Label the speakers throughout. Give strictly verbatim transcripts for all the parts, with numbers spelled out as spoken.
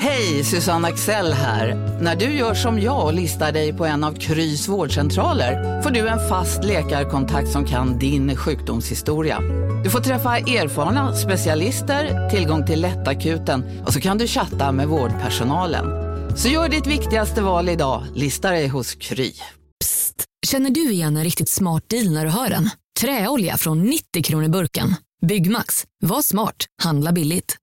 Speaker 1: Hej, Susanne Axel här. När du gör som jag och listar dig på en av Krys vårdcentraler får du en fast läkarkontakt som kan din sjukdomshistoria. Du får träffa erfarna specialister, tillgång till lättakuten och så kan du chatta med vårdpersonalen. Så gör ditt viktigaste val idag, listar dig hos Kry.
Speaker 2: Psst, känner du igen en riktigt smart deal när du hör den? Träolja från nittio kronor burken. Byggmax, var smart, handla billigt.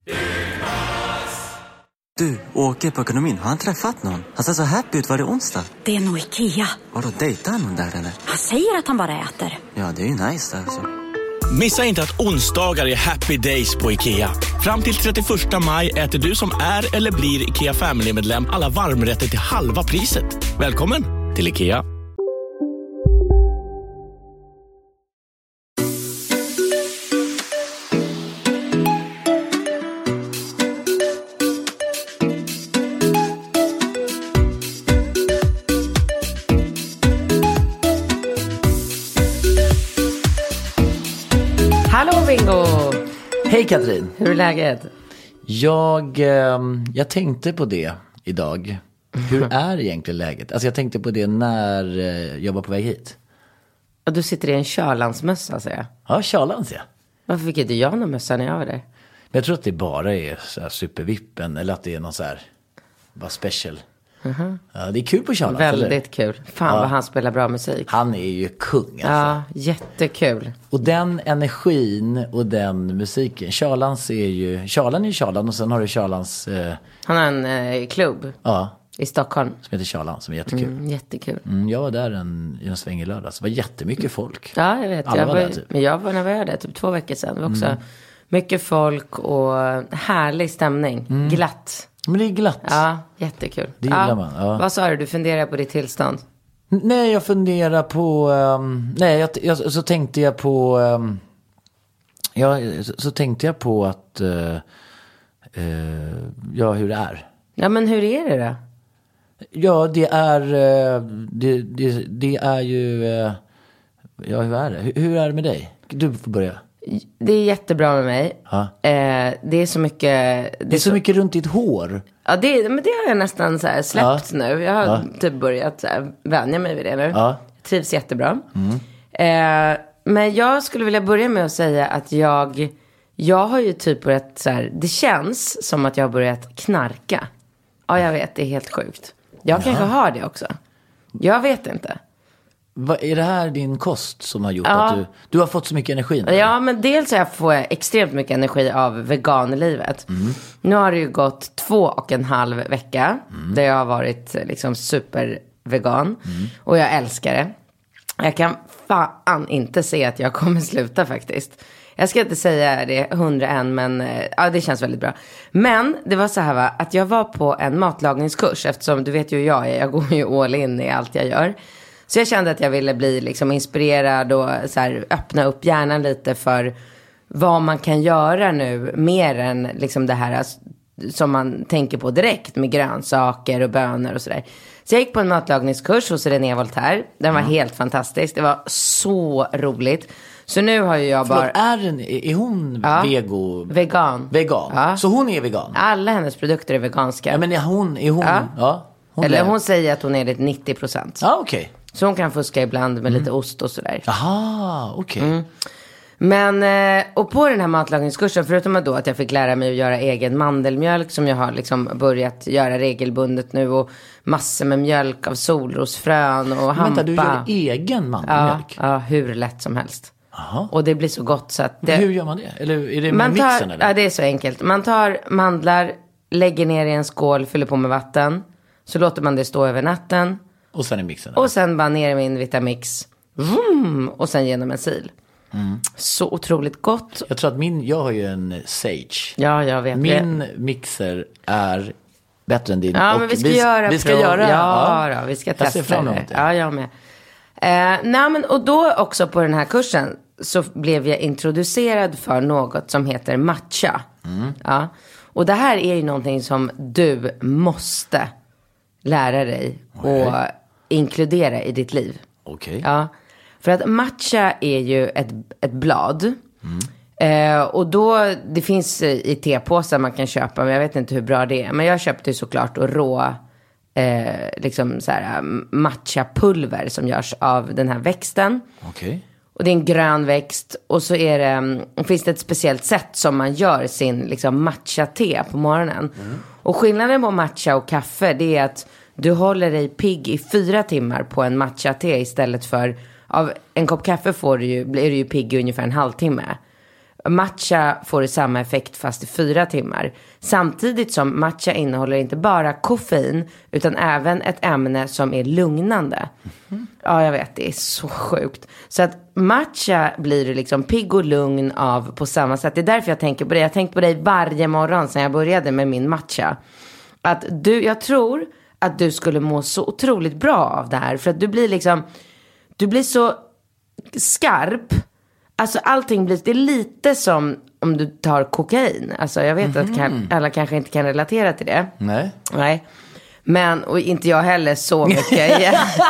Speaker 3: Du, åker på ekonomin. Har han träffat någon? Han ser så happy ut. Var det onsdag?
Speaker 4: Det är nog Ikea.
Speaker 3: Har du dejtat någon där eller?
Speaker 4: Han säger att han bara äter.
Speaker 3: Ja, det är ju nice där alltså.
Speaker 5: Missa inte att onsdagar är happy days på Ikea. Fram till trettioförsta maj äter du som är eller blir Ikea Family-medlem alla varmrätter till halva priset. Välkommen till Ikea.
Speaker 6: Hallå Bingo!
Speaker 7: Hej Katrin!
Speaker 6: Hur är läget?
Speaker 7: Jag, eh, jag tänkte på det idag. Hur är egentligen läget? Alltså jag tänkte på det när eh, jag var på väg hit.
Speaker 6: Och du sitter i en Körlandsmössa, säger jag.
Speaker 7: Ja, Körlands, ja.
Speaker 6: Varför fick inte jag någon mössa när jag var där?
Speaker 7: Men jag tror att det bara är så här supervippen. Eller att det är någon så här, bara special. Uh-huh. Ja, det är kul på Körlands.
Speaker 6: Väldigt
Speaker 7: eller?
Speaker 6: kul. Fan
Speaker 7: ja.
Speaker 6: vad han spelar bra musik.
Speaker 7: Han är ju kung alltså.
Speaker 6: Ja, jättekul.
Speaker 7: Och den energin och den musiken. Körlands är ju, Körland är ju Körland och sen har du Körlands... Eh,
Speaker 6: han har en eh, klubb
Speaker 7: ja,
Speaker 6: i Stockholm.
Speaker 7: som heter Körland, som är jättekul.
Speaker 6: Mm, jättekul.
Speaker 7: Mm, jag var där en, i en sväng i lördags. Det var jättemycket folk.
Speaker 6: Ja, jag vet.
Speaker 7: Alla
Speaker 6: jag
Speaker 7: var
Speaker 6: var,
Speaker 7: där, typ.
Speaker 6: Men jag var när jag var där typ två veckor sedan. Det var också
Speaker 7: Mm.
Speaker 6: mycket folk och härlig stämning.
Speaker 7: Mm.
Speaker 6: Glatt.
Speaker 7: Men det är glatt.
Speaker 6: Ja, jättekul.
Speaker 7: Det gillar
Speaker 6: ja.
Speaker 7: man, ja.
Speaker 6: Vad sa du? Du funderar på ditt tillstånd?
Speaker 7: Nej, jag funderar på... Um, nej, jag, jag, så tänkte jag på... Um, ja, så, så tänkte jag på att... Uh, uh, ja, hur det är.
Speaker 6: Ja, men hur är det då?
Speaker 7: Ja, det är... Uh, det, det, det är ju... Uh, ja, hur är det? Hur, hur är det med dig? Du får börja.
Speaker 6: Det är jättebra med mig.
Speaker 7: Ja.
Speaker 6: Eh, det är så mycket... Det,
Speaker 7: det är så, så mycket runt ditt hår.
Speaker 6: Ja, det, men det har jag nästan så här släppt
Speaker 7: ja.
Speaker 6: nu. Jag har
Speaker 7: ja.
Speaker 6: typ börjat så här vänja mig vid det nu.
Speaker 7: Ja.
Speaker 6: Jag trivs jättebra.
Speaker 7: Mm.
Speaker 6: Eh, men jag skulle vilja börja med att säga att jag... Jag har ju typ börjat så här... Det känns som att jag har börjat knarka. Ja, jag vet. Det är helt sjukt. Jag
Speaker 7: ja.
Speaker 6: kanske har det också. Jag vet inte.
Speaker 7: Vad är det här din kost som har gjort
Speaker 6: ja.
Speaker 7: att du, du har fått så mycket energi? Nu?
Speaker 6: Ja, men dels har jag fått extremt mycket energi av veganlivet. Mm. Nu har det ju gått två och en halv vecka mm. där jag har varit liksom supervegan. Mm. Och jag älskar det. Jag kan fan inte se att jag kommer sluta faktiskt. Jag ska inte säga det hundra än, men ja, det känns väldigt bra. Men det var så här va, att jag var på en matlagningskurs. Eftersom du vet ju hur jag är, jag går ju all in i allt jag gör. Så jag kände att jag ville bli liksom inspirerad och så här, öppna upp hjärnan lite för vad man kan göra nu. Mer än liksom det här som man tänker på direkt med grönsaker och bönor och sådär. Så jag gick på en matlagningskurs hos René Voltaire. Den var mm. helt fantastisk. Det var så roligt. Så nu har ju jag
Speaker 7: Förlåt,
Speaker 6: bara...
Speaker 7: är, den, är hon
Speaker 6: ja,
Speaker 7: vego...
Speaker 6: vegan?
Speaker 7: Vegan.
Speaker 6: Ja.
Speaker 7: Så hon är vegan?
Speaker 6: Alla hennes produkter är veganska.
Speaker 7: Ja, men är hon... Är hon,
Speaker 6: ja.
Speaker 7: Ja, hon
Speaker 6: Eller
Speaker 7: är...
Speaker 6: hon säger att hon är det nittio procent.
Speaker 7: Ja, okej. Okay.
Speaker 6: Så hon kan fuska ibland med mm. lite ost och sådär.
Speaker 7: Aha, okej. Okay.
Speaker 6: Mm. Men, och på den här matlagningskursen, förutom att då att jag fick lära mig att göra egen mandelmjölk som jag har liksom börjat göra regelbundet nu, och massor med mjölk av solrosfrön och hampa.
Speaker 7: Vänta, du gör egen mandelmjölk?
Speaker 6: Ja, ja, hur lätt som helst.
Speaker 7: Aha.
Speaker 6: Och det blir så gott så att det...
Speaker 7: Hur gör man det? Eller är det med
Speaker 6: man tar,
Speaker 7: mixen eller?
Speaker 6: Ja, det är så enkelt. Man tar mandlar, lägger ner i en skål, fyller på med vatten. Så låter man det stå över natten.
Speaker 7: Och sen i mixen? Eller?
Speaker 6: Och sen bara ner med en Vitamix. Vroom, och sen genom en sil. Mm. Så otroligt gott.
Speaker 7: Jag tror att min, jag har ju en Sage.
Speaker 6: Ja, jag vet.
Speaker 7: Min mixer är bättre än din.
Speaker 6: Ja,
Speaker 7: och
Speaker 6: men vi ska
Speaker 7: vi,
Speaker 6: göra
Speaker 7: Vi ska
Speaker 6: prov.
Speaker 7: göra.
Speaker 6: Ja, ja. Då, vi ska
Speaker 7: jag
Speaker 6: testa
Speaker 7: ser fram emot
Speaker 6: det.
Speaker 7: det.
Speaker 6: Ja, jag med. Eh, nej, men och då också på den här kursen så blev jag introducerad för något som heter matcha. Mm. Ja. Och det här är ju någonting som du måste lära dig okay. och inkludera i ditt liv.
Speaker 7: Okej. Okay.
Speaker 6: Ja. För att matcha är ju ett, ett blad. Mm. Eh, och då, det finns i tepåsar man kan köpa, men jag vet inte hur bra det är. Men jag köpte ju såklart och rå eh, liksom så här matchapulver som görs av den här växten.
Speaker 7: Okej. Okay.
Speaker 6: Och det är en grön växt. Och så är det, finns det ett speciellt sätt som man gör sin liksom matcha-te på morgonen. Mm. Och skillnaden på matcha och kaffe, det är att du håller dig pigg i fyra timmar på en matcha-te istället för, av en kopp kaffe får du ju, blir du ju pigg i ungefär en halvtimme. Matcha får du samma effekt fast i fyra timmar. Samtidigt som matcha innehåller inte bara koffein utan även ett ämne som är lugnande. Mm. Ja, jag vet, det är så sjukt. Så att matcha blir du liksom pigg och lugn av på samma sätt. Det är därför jag tänker på det. Jag har tänkt på dig varje morgon sedan jag började med min matcha. Att du, jag tror att du skulle må så otroligt bra av det här. För att du blir liksom, du blir så skarp. Alltså allting blir, det är lite som om du tar kokain. Alltså jag vet mm-hmm. att kan, alla kanske inte kan relatera till det.
Speaker 7: Nej.
Speaker 6: Nej. Men, och inte jag heller så mycket.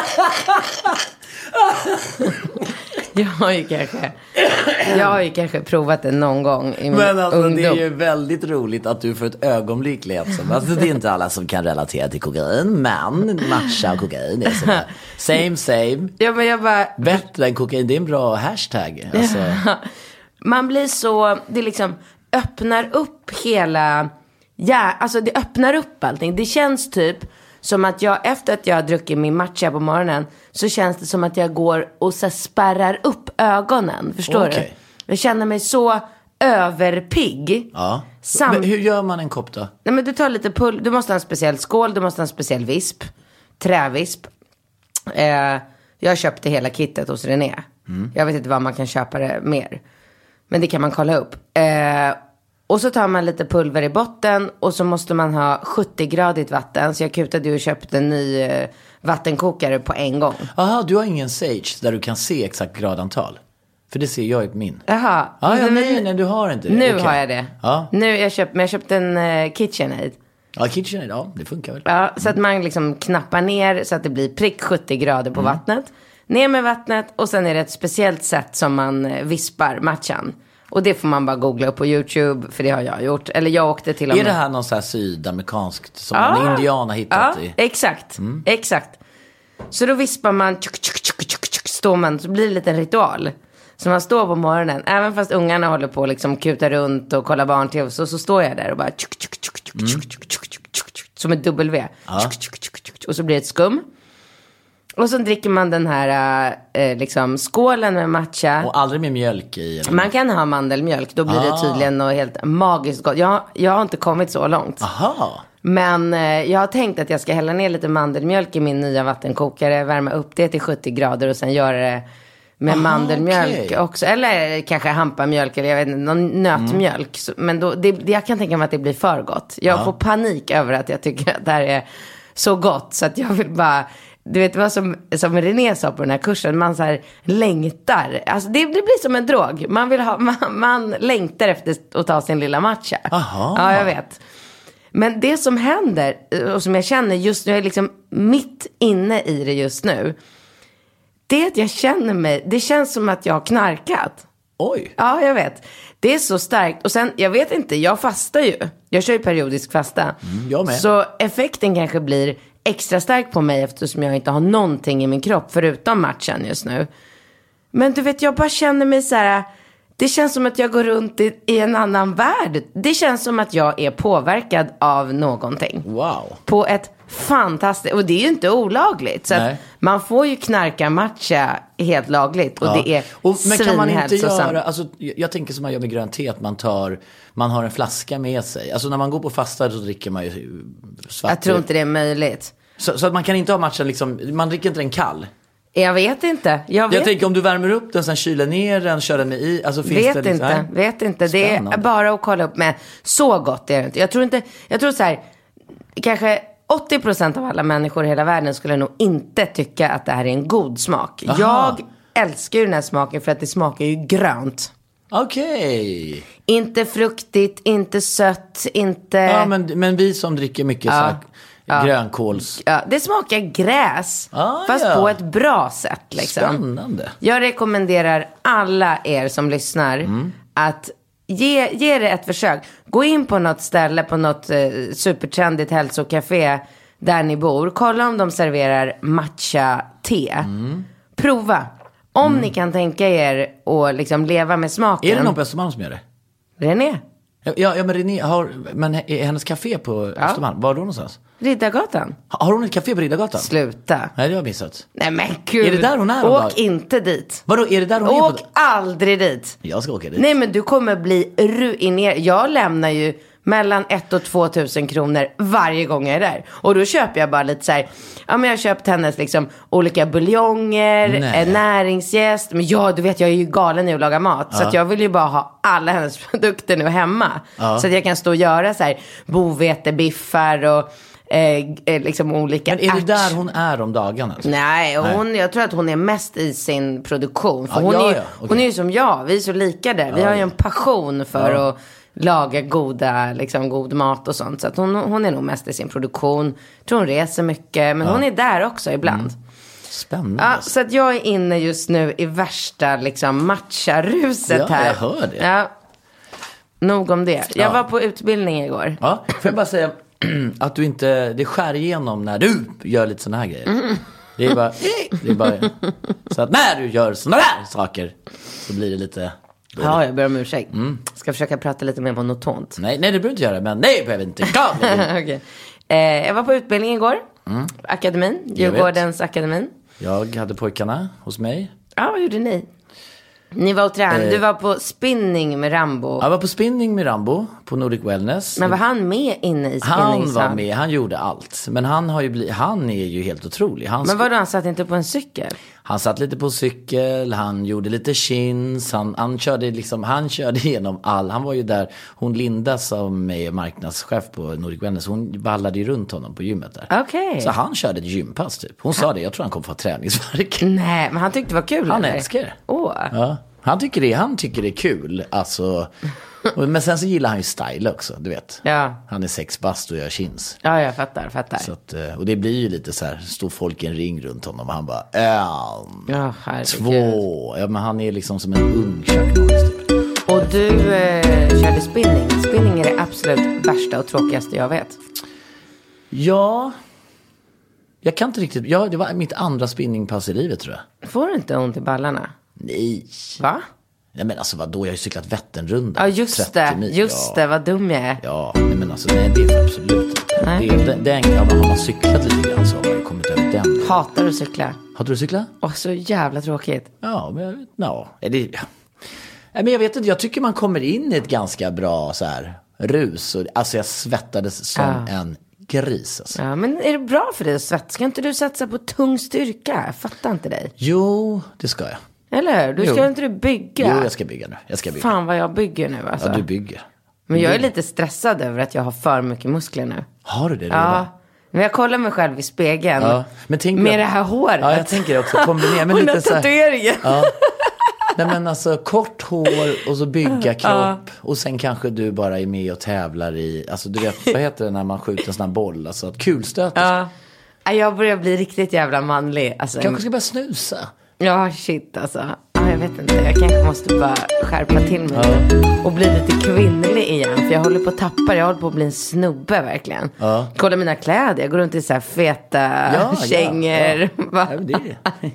Speaker 6: jag har ju kanske Jag har ju kanske provat det någon gång i min
Speaker 7: Men alltså
Speaker 6: ungdom.
Speaker 7: Det är ju väldigt roligt att du för ett ögonblick lät som, alltså det är inte alla som kan relatera till kokain, men matcha och kokain är som same same.
Speaker 6: Ja, men jag bara,
Speaker 7: bättre än kokain, det är en bra hashtag alltså.
Speaker 6: Man blir så, det liksom öppnar upp hela, ja, alltså det öppnar upp allting. Det känns typ som att jag, efter att jag har druckit min matcha på morgonen, så känns det som att jag går och så spärrar upp ögonen. Förstår okay. du? Jag känner mig så överpigg.
Speaker 7: Ja. Sam- men hur gör man en kopp då?
Speaker 6: Nej, men du tar lite pull. Du måste ha en speciell skål. Du måste ha en speciell visp. Trävisp. Eh, jag köpte hela kittet hos René. Mm. Jag vet inte vad man kan köpa det mer. Men det kan man kolla upp. Eh, Och så tar man lite pulver i botten. Och så måste man ha sjuttio-gradigt vatten. Så jag kutade och köpte en ny eh, vattenkokare på en gång.
Speaker 7: Jaha, du har ingen Sage där du kan se exakt gradantal? För det ser jag i min.
Speaker 6: Jaha.
Speaker 7: Ah, ja, nej, nej, du har inte det.
Speaker 6: Nu
Speaker 7: okay.
Speaker 6: har jag det.
Speaker 7: Ja.
Speaker 6: Nu jag köpt, men jag köpte en uh, KitchenAid.
Speaker 7: Ja, KitchenAid, ja, det funkar väl.
Speaker 6: Ja, så att man liksom knappar ner så att det blir prick sjuttio grader på mm. vattnet. Ner med vattnet och sen är det ett speciellt sätt som man vispar matchan. Och det får man bara googla upp på YouTube, för det har jag gjort. Eller jag åkte till och med.
Speaker 7: Är det här någon så här sydamerikanskt som ja, en indian har hittat
Speaker 6: ja,
Speaker 7: i?
Speaker 6: exakt, mm. exakt. Så då vispar man, tjuk, tjuk, tjuk, tjuk, tjuk, står man, så blir det en liten ritual. Så man står på morgonen, även fast ungarna håller på liksom kuta runt och kolla barn-tv, så, så står jag där och bara tjuk, tjuk, tjuk, tjuk, tjuk, tjuk, tjuk, tjuk, tjuk, som ett W. Ja. Tjuk, tjuk, tjuk, tjuk, och så blir det ett skum. Och så dricker man den här eh, liksom skålen med matcha.
Speaker 7: Och aldrig med mjölk i? Eller?
Speaker 6: Man kan ha mandelmjölk, då blir ah. det tydligen något helt magiskt gott. Jag, jag har inte kommit så långt.
Speaker 7: Aha.
Speaker 6: Men eh, jag har tänkt att jag ska hälla ner lite mandelmjölk i min nya vattenkokare. Värma upp det till sjuttio grader och sen göra det med Aha, mandelmjölk okay. också. Eller kanske hampamjölk eller jag vet inte, någon nötmjölk. Mm. Men då, det, jag kan tänka mig att det blir för gott. Jag ah. får panik över att jag tycker att det här är så gott. Så att jag vill bara... Du vet vad som, som René sa på den här kursen, man så här längtar. Alltså det, det blir som en drog. Man vill ha, man, man längtar efter att ta sin lilla matcha.
Speaker 7: Aha.
Speaker 6: Ja, jag vet. Men det som händer, och som jag känner just nu, jag är liksom mitt inne i det just nu. Det är att jag känner mig, det känns som att jag har knarkat.
Speaker 7: Oj.
Speaker 6: Ja, jag vet. Det är så starkt. Och sen, jag vet inte, jag fastar ju. Jag kör ju periodisk fasta.
Speaker 7: Mm, jag med.
Speaker 6: Så effekten kanske blir extra stark på mig eftersom jag inte har någonting i min kropp förutom matchen just nu. Men du vet, jag bara känner mig så här, det känns som att jag går runt i, i en annan värld. Det känns som att jag är påverkad av någonting.
Speaker 7: Wow.
Speaker 6: På ett fantastiskt, och det är ju inte olagligt. Så att man får ju knarka matcha helt lagligt. Och ja. det är
Speaker 7: och, men kan man inte göra, alltså, jag tänker som man gör med grönt te, att man tar, man har en flaska med sig. Alltså när man går på fasta så dricker man ju svart.
Speaker 6: Jag tror inte det är möjligt.
Speaker 7: Så, så att man kan inte ha matchen liksom, man dricker inte den kall.
Speaker 6: Jag vet inte. Jag, vet.
Speaker 7: jag tänker om du värmer upp den, sen kyler ner den, kör den med i. Alltså finns
Speaker 6: vet
Speaker 7: det liksom,
Speaker 6: inte,
Speaker 7: här?
Speaker 6: vet inte. Det är bara att kolla upp med. Så gott är det inte. Jag tror inte, jag tror så här, kanske åttio procent av alla människor i hela världen skulle nog inte tycka att det här är en god smak. Aha. Jag älskar ju den här smaken för att det smakar ju grönt.
Speaker 7: Okej. Okay.
Speaker 6: Inte fruktigt, inte sött, inte...
Speaker 7: Ja, men, men vi som dricker mycket ja. så här, ja. grönkåls...
Speaker 6: Ja, det smakar gräs, ah, fast ja. på ett bra sätt. Liksom.
Speaker 7: Spännande.
Speaker 6: Jag rekommenderar alla er som lyssnar mm. att ge, ge det ett försök. Gå in på något ställe, på något eh, supertrendigt hälsokafé där ni bor. Kolla om de serverar matcha-te. Mm. Prova. Om mm. ni kan tänka er att liksom leva med smaken.
Speaker 7: Är det någon på Östermalm som gör det?
Speaker 6: René.
Speaker 7: Ja, ja men René har, men är hennes café på ja. Östermalm, var är då någonstans?
Speaker 6: Riddargatan.
Speaker 7: Ha, har hon ett café på Riddargatan?
Speaker 6: Sluta.
Speaker 7: Nej, det har jag missat.
Speaker 6: Nej men gud.
Speaker 7: Är det där hon är?
Speaker 6: Åk
Speaker 7: dag?
Speaker 6: inte dit.
Speaker 7: Vadå, är det där hon
Speaker 6: Åk
Speaker 7: är på?
Speaker 6: aldrig dit.
Speaker 7: Jag ska åka dit.
Speaker 6: Nej men du kommer bli ruinerad. Jag lämnar ju mellan ett och två tusen kronor varje gång jag är där. Och då köper jag bara lite så här. Ja men jag har köpt hennes liksom olika buljonger, Nej. näringsjäst. Men ja, du vet jag är ju galen i att laga mat. Ja. Så att jag vill ju bara ha alla hennes produkter nu hemma. Ja. Så att jag kan stå och göra så här bovetebiffar och eh, liksom olika.
Speaker 7: Men är det där hon är om dagarna? Alltså?
Speaker 6: Nej, hon, Nej, jag tror att hon är mest i sin produktion. För
Speaker 7: ja,
Speaker 6: hon,
Speaker 7: ja,
Speaker 6: är,
Speaker 7: ja. Okay.
Speaker 6: hon är ju som jag, vi är så lika där. Vi ja, har ju en passion för ja. att laga goda, liksom god mat och sånt. Så att hon, hon är nog mest i sin produktion. Jag tror hon reser mycket, men ja. hon är där också ibland. Mm.
Speaker 7: Spännande.
Speaker 6: Ja, så att jag är inne just nu i värsta liksom matcharuset
Speaker 7: ja,
Speaker 6: här.
Speaker 7: jag hör det.
Speaker 6: Ja, nog om det. Jag
Speaker 7: ja.
Speaker 6: var på utbildning igår.
Speaker 7: Ja, får jag bara säga att du inte, det skär igenom när du gör lite såna här grejer. Mm. Det är bara, det är bara så att när du gör såna där saker så blir det lite...
Speaker 6: Ja, jag ber om ursäkt. Mm. Ska försöka prata lite mer monotont.
Speaker 7: Nej, nej det behöver inte göra, men nej, behöver inte.
Speaker 6: Okay. eh, Jag var på utbildning igår. Mm. Akademin, Djurgårdens akademin.
Speaker 7: Jag hade pojkarna hos mig.
Speaker 6: Ja, vad gjorde ni? Ni var och tränade. Eh, du var på spinning med Rambo.
Speaker 7: Jag var på spinning med Rambo på Nordic Wellness.
Speaker 6: Men var han med inne i spinning?
Speaker 7: Han var med, han gjorde allt. Men han har ju blivit, han är ju helt otrolig. Han
Speaker 6: Men vadå, han satt inte på en cykel?
Speaker 7: Han satt lite på cykel, han gjorde lite chins, han, han körde liksom, han körde igenom all, han var ju där, hon Linda som är marknadschef på Nordic Wellness, hon ballade ju runt honom på gymmet där.
Speaker 6: Okej. Okay.
Speaker 7: Så han körde ett gympass typ. Hon sa det, jag tror han kom få träningsvärk.
Speaker 6: Nej, men han tyckte det var kul.
Speaker 7: Han
Speaker 6: eller?
Speaker 7: älskar det.
Speaker 6: Åh.
Speaker 7: Ja. Han tycker det, han tycker det är kul. Alltså, men sen så gillar han ju style också, du vet.
Speaker 6: Ja.
Speaker 7: Han är sex bast och gör chins.
Speaker 6: Ja, jag fattar, fattar.
Speaker 7: Så att, och det blir ju lite så här, står folk i en ring runt honom och han bara, ähm,
Speaker 6: ja,
Speaker 7: två. Ja, men han är liksom som en ung Chuck Norris typ.
Speaker 6: Och du eh, körde spinning. Spinning är det absolut värsta och tråkigaste jag vet.
Speaker 7: Ja, jag kan inte riktigt, ja, det var mitt andra spinningpass i livet tror jag.
Speaker 6: Får du inte ont i ballarna?
Speaker 7: Nej.
Speaker 6: Va?
Speaker 7: Nej men alltså vadå, jag har ju cyklat Vätternrundan.
Speaker 6: Ja just det, mil. just
Speaker 7: ja.
Speaker 6: det, vad dum jag är.
Speaker 7: Ja, nej men alltså nej, det är absolut nej. Det är, den, den, ja, har man cyklat lite grann så har man ju kommit över den.
Speaker 6: Hatar du cykla?
Speaker 7: Hatar du cykla?
Speaker 6: Åh, så jävla tråkigt.
Speaker 7: Ja, men jag vet, ja, det, ja. Nej, men jag vet inte, jag tycker man kommer in i ett ganska bra så här rus. Och, alltså jag svettades som ja. en gris alltså.
Speaker 6: Ja, men är det bra för dig att svettas? Ska inte du satsa på tung styrka? Jag fattar inte dig.
Speaker 7: Jo, det ska jag.
Speaker 6: Eller hur? Du ska jo. inte du bygga?
Speaker 7: Jo, jag ska bygga nu. Jag ska bygga.
Speaker 6: Fan vad jag bygger nu alltså.
Speaker 7: Ja, du bygger.
Speaker 6: Men jag är lite stressad över att jag har för mycket muskler nu.
Speaker 7: Har du det redan?
Speaker 6: Ja. Men jag kollar mig själv i spegeln.
Speaker 7: Ja. Men tänk
Speaker 6: med
Speaker 7: jag...
Speaker 6: det här håret.
Speaker 7: Ja, jag tänker också. Kombinera med
Speaker 6: och
Speaker 7: lite
Speaker 6: den
Speaker 7: så här...
Speaker 6: tatueringen.
Speaker 7: Ja. Nej men alltså kort hår och så bygga kropp. Ja. Och sen kanske du bara är med och tävlar i, alltså du vet, vad heter det när man skjuter en sån här boll? Alltså kulstöter.
Speaker 6: Ja. Jag börjar bli riktigt jävla manlig. Alltså,
Speaker 7: kanske ska börja snusa.
Speaker 6: Ja, shit alltså. Ja, jag vet inte. Jag kanske måste bara skärpa till mig ja. och bli lite kvinnlig igen. För jag håller på att tappa. Jag håller på att bli en snubbe verkligen. Ja. Kolla mina kläder. Jag går runt i så här feta ja, kängor. Ja, ja.
Speaker 7: Ja, det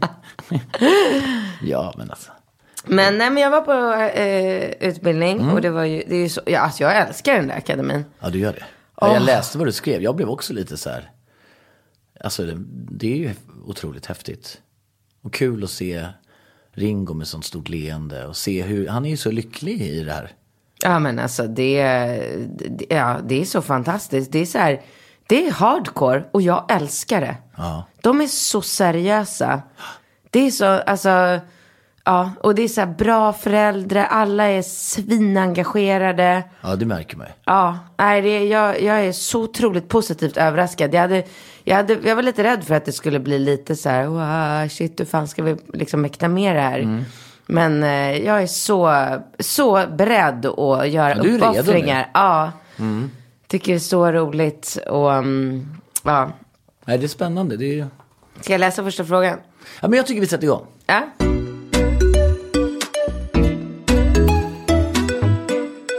Speaker 7: ja, men alltså.
Speaker 6: Men, nej, men jag var på eh, utbildning. Mm. Och det var ju, det är ju så, ja, alltså jag älskar den där akademin.
Speaker 7: Ja, du gör det. Ja, oh. Jag läste vad du skrev. Jag blev också lite så här. Alltså det, det är ju otroligt häftigt. Och kul att se Ringo med sånt stort leende. Och se hur, han är ju så lycklig i det här.
Speaker 6: Ja men alltså det, det, ja, det är så fantastiskt. Det är så här, det är hardcore och jag älskar det.
Speaker 7: Ja.
Speaker 6: De är så seriösa. Det är så, alltså, ja, och det är så här bra föräldrar. Alla är svinengagerade.
Speaker 7: Ja, det märker mig.
Speaker 6: Ja, nej, det, jag, jag är så otroligt positivt överraskad. Jag hade, jag hade, jag var lite rädd för att det skulle bli lite så här, wow, shit, hur fan ska vi liksom mäkta med det här? Mm. Men eh, jag är så, så beredd att göra ja, uppoffringar. Ja, mm. Tycker det är så roligt. Och, um, ja.
Speaker 7: Nej, det är spännande. Det är...
Speaker 6: Ska jag läsa första frågan?
Speaker 7: Ja, men jag tycker vi sätter igång.
Speaker 6: Ja.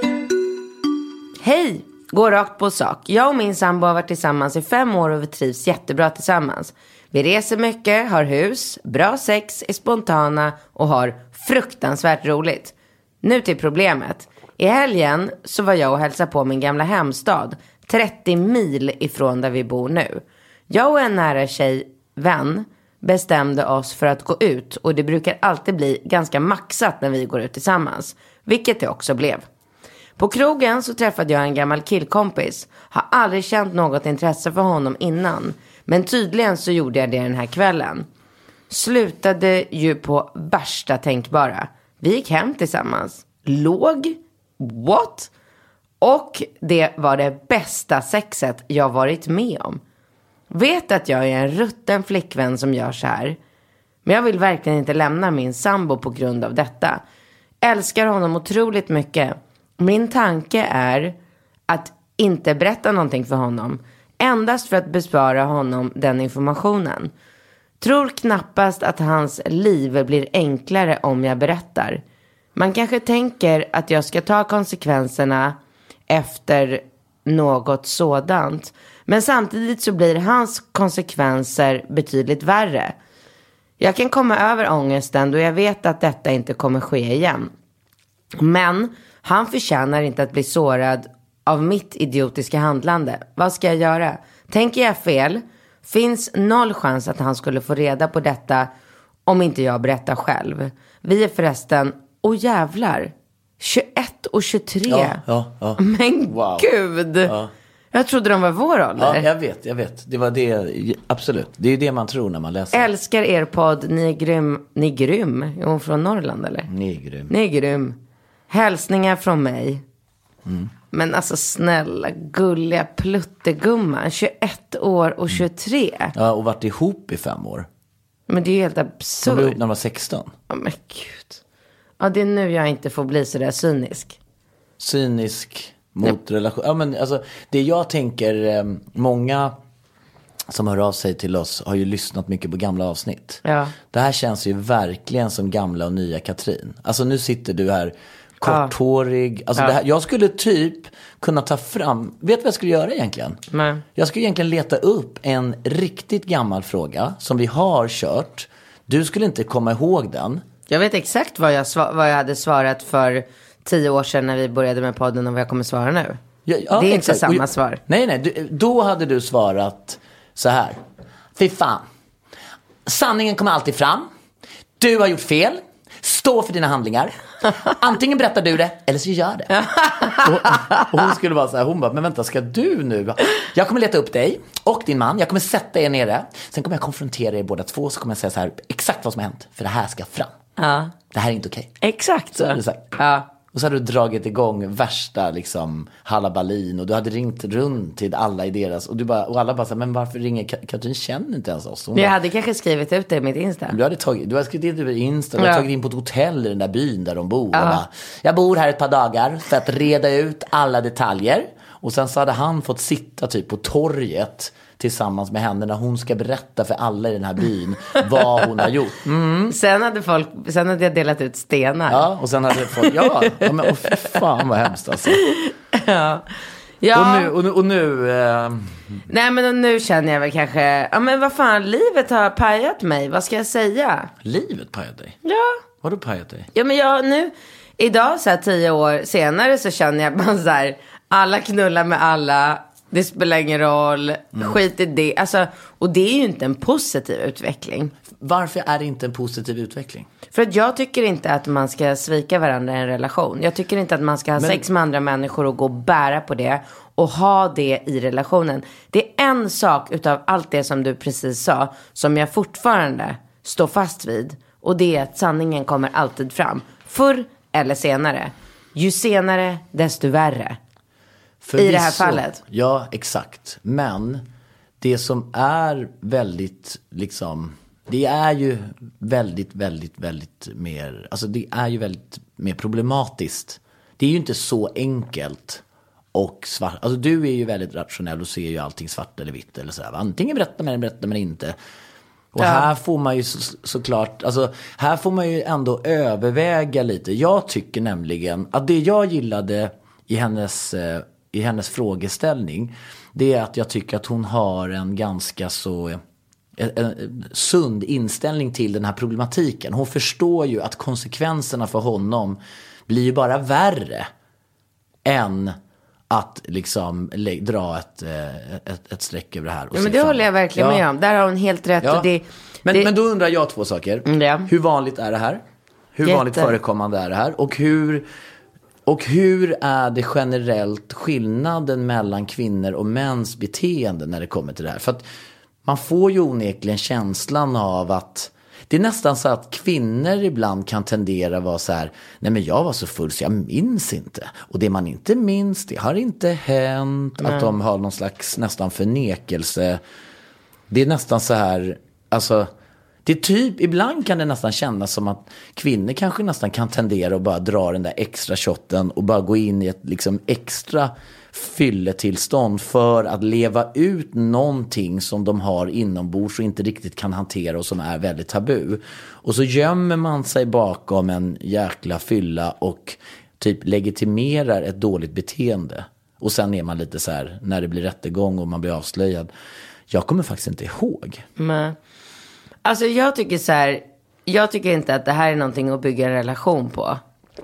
Speaker 6: Hej, går rakt på sak. Jag och min sambo har varit tillsammans i fem år och vi trivs jättebra tillsammans. Vi reser mycket, har hus, bra sex, är spontana och har fruktansvärt roligt. Nu till problemet. I helgen så var jag och hälsade på min gamla hemstad, trettio mil ifrån där vi bor nu. Jag och en nära tjej, vän, bestämde oss för att gå ut och det brukar alltid bli ganska maxat när vi går ut tillsammans, vilket det också blev. På krogen så träffade jag en gammal killkompis. Har aldrig känt något intresse för honom innan. Men tydligen så gjorde jag det den här kvällen. Slutade ju på värsta tänkbara. Vi gick hem tillsammans. Låg? What? Och det var det bästa sexet jag varit med om. Vet att jag är en rutten flickvän som gör så här. Men jag vill verkligen inte lämna min sambo på grund av detta. Älskar honom otroligt mycket. Min tanke är att inte berätta någonting för honom. Endast för att bespara honom den informationen. Tror knappast att hans liv blir enklare om jag berättar. Man kanske tänker att jag ska ta konsekvenserna efter något sådant. Men samtidigt så blir hans konsekvenser betydligt värre. Jag kan komma över ångesten då jag vet att detta inte kommer ske igen. Men han förtjänar inte att bli sårad av mitt idiotiska handlande. Vad ska jag göra? Tänker jag fel? Finns noll chans att han skulle få reda på detta om inte jag berättar själv. Vi är förresten, åh jävlar, tjugoett och tjugotre.
Speaker 7: Ja, ja, ja.
Speaker 6: Men
Speaker 7: wow.
Speaker 6: Gud. Ja. Jag trodde de var vår ålder.
Speaker 7: Ja, jag vet, jag vet. Det var det, absolut. Det är det man tror när man läser.
Speaker 6: Älskar er podd, ni är grym. Ni är grym? Är hon från Norrland eller?
Speaker 7: Ni är grym.
Speaker 6: Ni är grym. Hälsningar från mig. Mm. Men alltså snälla, gulliga pluttegumman. tjugoett år och tjugotre.
Speaker 7: Ja, och varit ihop i fem år.
Speaker 6: Men det är ju helt absurt.
Speaker 7: De var ihop när de var sexton.
Speaker 6: Ja, men gud. Ja, det är nu jag inte får bli så där cynisk.
Speaker 7: Cynisk mot ja. relation. Ja, men alltså, det jag tänker, många som hör av sig till oss har ju lyssnat mycket på gamla avsnitt. Ja. Det här känns ju verkligen som gamla och nya Katrin. Alltså nu sitter du här korthårig. Alltså ja. det här, jag skulle typ kunna ta fram, vet du vad jag skulle göra egentligen? Nej. Jag skulle egentligen leta upp en riktigt gammal fråga som vi har kört. Du skulle inte komma ihåg den.
Speaker 6: Jag vet exakt vad jag, sva- vad jag hade svarat för tio år sedan när vi började med podden och vad jag kommer svara nu. Ja, ja, det är exakt. Inte samma jag, svar.
Speaker 7: Nej, nej. Du, då hade du svarat så här. Fy fan. Sanningen kommer alltid fram. Du har gjort fel. Stå för dina handlingar. Antingen berättar du det eller så gör det. och, och hon skulle vara så här, hon bara, men vänta, ska du nu? Jag kommer leta upp dig och din man. Jag kommer sätta er nere. Sen kommer jag konfrontera er båda två. Så kommer jag säga så här, exakt vad som har hänt. För det här ska fram. Ja. Det här är inte okej.
Speaker 6: Exakt så.
Speaker 7: så ja. Och så hade du dragit igång värsta liksom halabalin. Och du hade ringt runt till alla i deras. Och, du bara, och alla bara så här, men varför ringer Katrin, känner inte ens oss? Hon
Speaker 6: jag
Speaker 7: bara,
Speaker 6: hade kanske skrivit ut det i mitt Insta.
Speaker 7: Du hade, tagit, du hade skrivit ut det i Insta. Du hade ja. tagit in på ett hotell i den där byn där de bor. Ja. Och bara, jag bor här ett par dagar för att reda ut alla detaljer. Och sen så hade han fått sitta typ på torget tillsammans med henne när hon ska berätta för alla i den här byn vad hon har gjort.
Speaker 6: Mm. Sen hade folk, sen hade jag delat ut stenar.
Speaker 7: Ja, och sen hade folk, ja, ja men oh, fan vad hemskt alltså.
Speaker 6: Ja. Ja.
Speaker 7: Och nu, och nu, och nu eh...
Speaker 6: nej men nu känner jag väl kanske, ja men vad fan, livet har pajat mig, vad ska jag säga?
Speaker 7: Livet pajat dig?
Speaker 6: Ja.
Speaker 7: Vad har du pajat dig?
Speaker 6: Ja men jag nu, idag så här tio år senare så känner jag bara så här, alla knullar med alla. Det spelar ingen roll, mm. skit i det. Alltså, och det är ju inte en positiv utveckling.
Speaker 7: Varför är det inte en positiv utveckling?
Speaker 6: För att jag tycker inte att man ska svika varandra i en relation. Jag tycker inte att man ska ha Men... sex med andra människor och gå och bära på det. Och ha det i relationen. Det är en sak utav allt det som du precis sa som jag fortfarande står fast vid. Och det är att sanningen kommer alltid fram. Förr eller senare. Ju senare, desto värre.
Speaker 7: För
Speaker 6: i det här fallet.
Speaker 7: Ja, exakt. Men det som är väldigt liksom, det är ju väldigt, väldigt, väldigt mer, alltså det är ju väldigt mer problematiskt. Det är ju inte så enkelt och svart. Alltså du är ju väldigt rationell och ser ju allting svart eller vitt eller så här. Antingen berättar man eller berättar man inte. Och ja. här får man ju så, såklart, alltså här får man ju ändå överväga lite. Jag tycker nämligen att det jag gillade i hennes eh, i hennes frågeställning, det är att jag tycker att hon har en ganska så en, en sund inställning till den här problematiken. Hon förstår ju att konsekvenserna för honom blir ju bara värre än att liksom lä- dra ett, ett, ett streck över det här. Och
Speaker 6: ja, men det fram. håller jag verkligen ja. med om. Där har hon helt rätt.
Speaker 7: Ja.
Speaker 6: Och det,
Speaker 7: men,
Speaker 6: det...
Speaker 7: men då undrar jag två saker.
Speaker 6: Mm, ja.
Speaker 7: Hur vanligt är det här? Hur
Speaker 6: Jätte.
Speaker 7: vanligt förekommande är det här? Och hur, och hur är det generellt skillnaden mellan kvinnor och mäns beteende när det kommer till det här? För att man får ju onekligen känslan av att det är nästan så att kvinnor ibland kan tendera att vara så här: nej men jag var så full så jag minns inte. Och det man inte minns, det har inte hänt. Nej. Att de har någon slags nästan förnekelse. Det är nästan så här, alltså det är typ, ibland kan det nästan kännas som att kvinnor kanske nästan kan tendera att bara dra den där extra shotten och bara gå in i ett liksom extra fylletillstånd för att leva ut någonting som de har inombords och inte riktigt kan hantera och som är väldigt tabu. Och så gömmer man sig bakom en jäkla fylla och typ legitimerar ett dåligt beteende. Och sen är man lite så här, när det blir rättegång och man blir avslöjad. Jag kommer faktiskt inte ihåg.
Speaker 6: Nej. Alltså jag tycker så här, jag tycker inte att det här är någonting att bygga en relation på.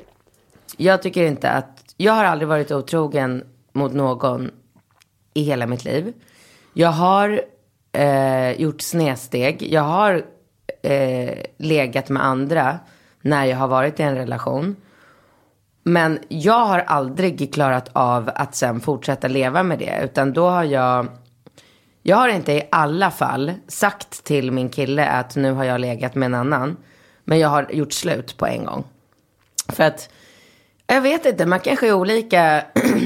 Speaker 6: Jag tycker inte att, jag har aldrig varit otrogen mot någon i hela mitt liv. Jag har eh, gjort snedsteg. Jag har eh, legat med andra när jag har varit i en relation. Men jag har aldrig klarat av att sen fortsätta leva med det. Utan då har jag... Jag har inte i alla fall sagt till min kille att nu har jag legat med en annan. Men jag har gjort slut på en gång. För att, jag vet inte, man kanske är olika.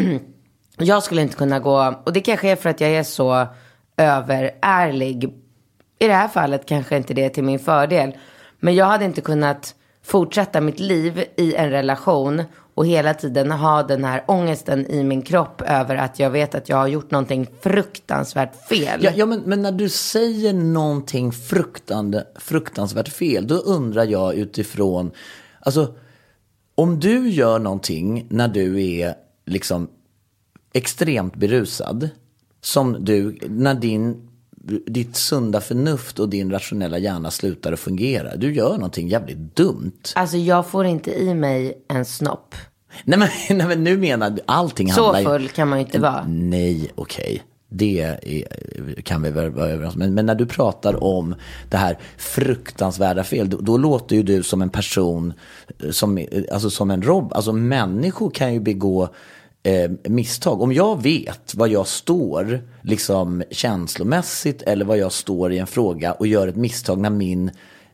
Speaker 6: Jag skulle inte kunna gå, och det kanske är för att jag är så överärlig. I det här fallet kanske inte det är till min fördel. Men jag hade inte kunnat fortsätta mitt liv i en relation och hela tiden ha den här ångesten i min kropp över att jag vet att jag har gjort någonting fruktansvärt fel.
Speaker 7: Ja, ja men, men när du säger någonting fruktande, fruktansvärt fel, då undrar jag utifrån, alltså om du gör någonting när du är liksom extremt berusad, som du, när din ditt sunda förnuft och din rationella hjärna slutar att fungera. Du gör någonting jävligt dumt.
Speaker 6: Alltså jag får inte i mig en snopp.
Speaker 7: Nej men, nej, men nu menar du, allting
Speaker 6: så
Speaker 7: handlar...
Speaker 6: Så full kan man ju inte vara.
Speaker 7: Nej, okej. Okay. Det är, kan vi väl vara överens om. Men, men när du pratar om det här fruktansvärda fel, då, då låter ju du som en person, som, alltså som en rob. Alltså människor kan ju begå Eh, misstag. Om jag vet vad jag står liksom känslomässigt eller vad jag står i en fråga och gör ett misstag när min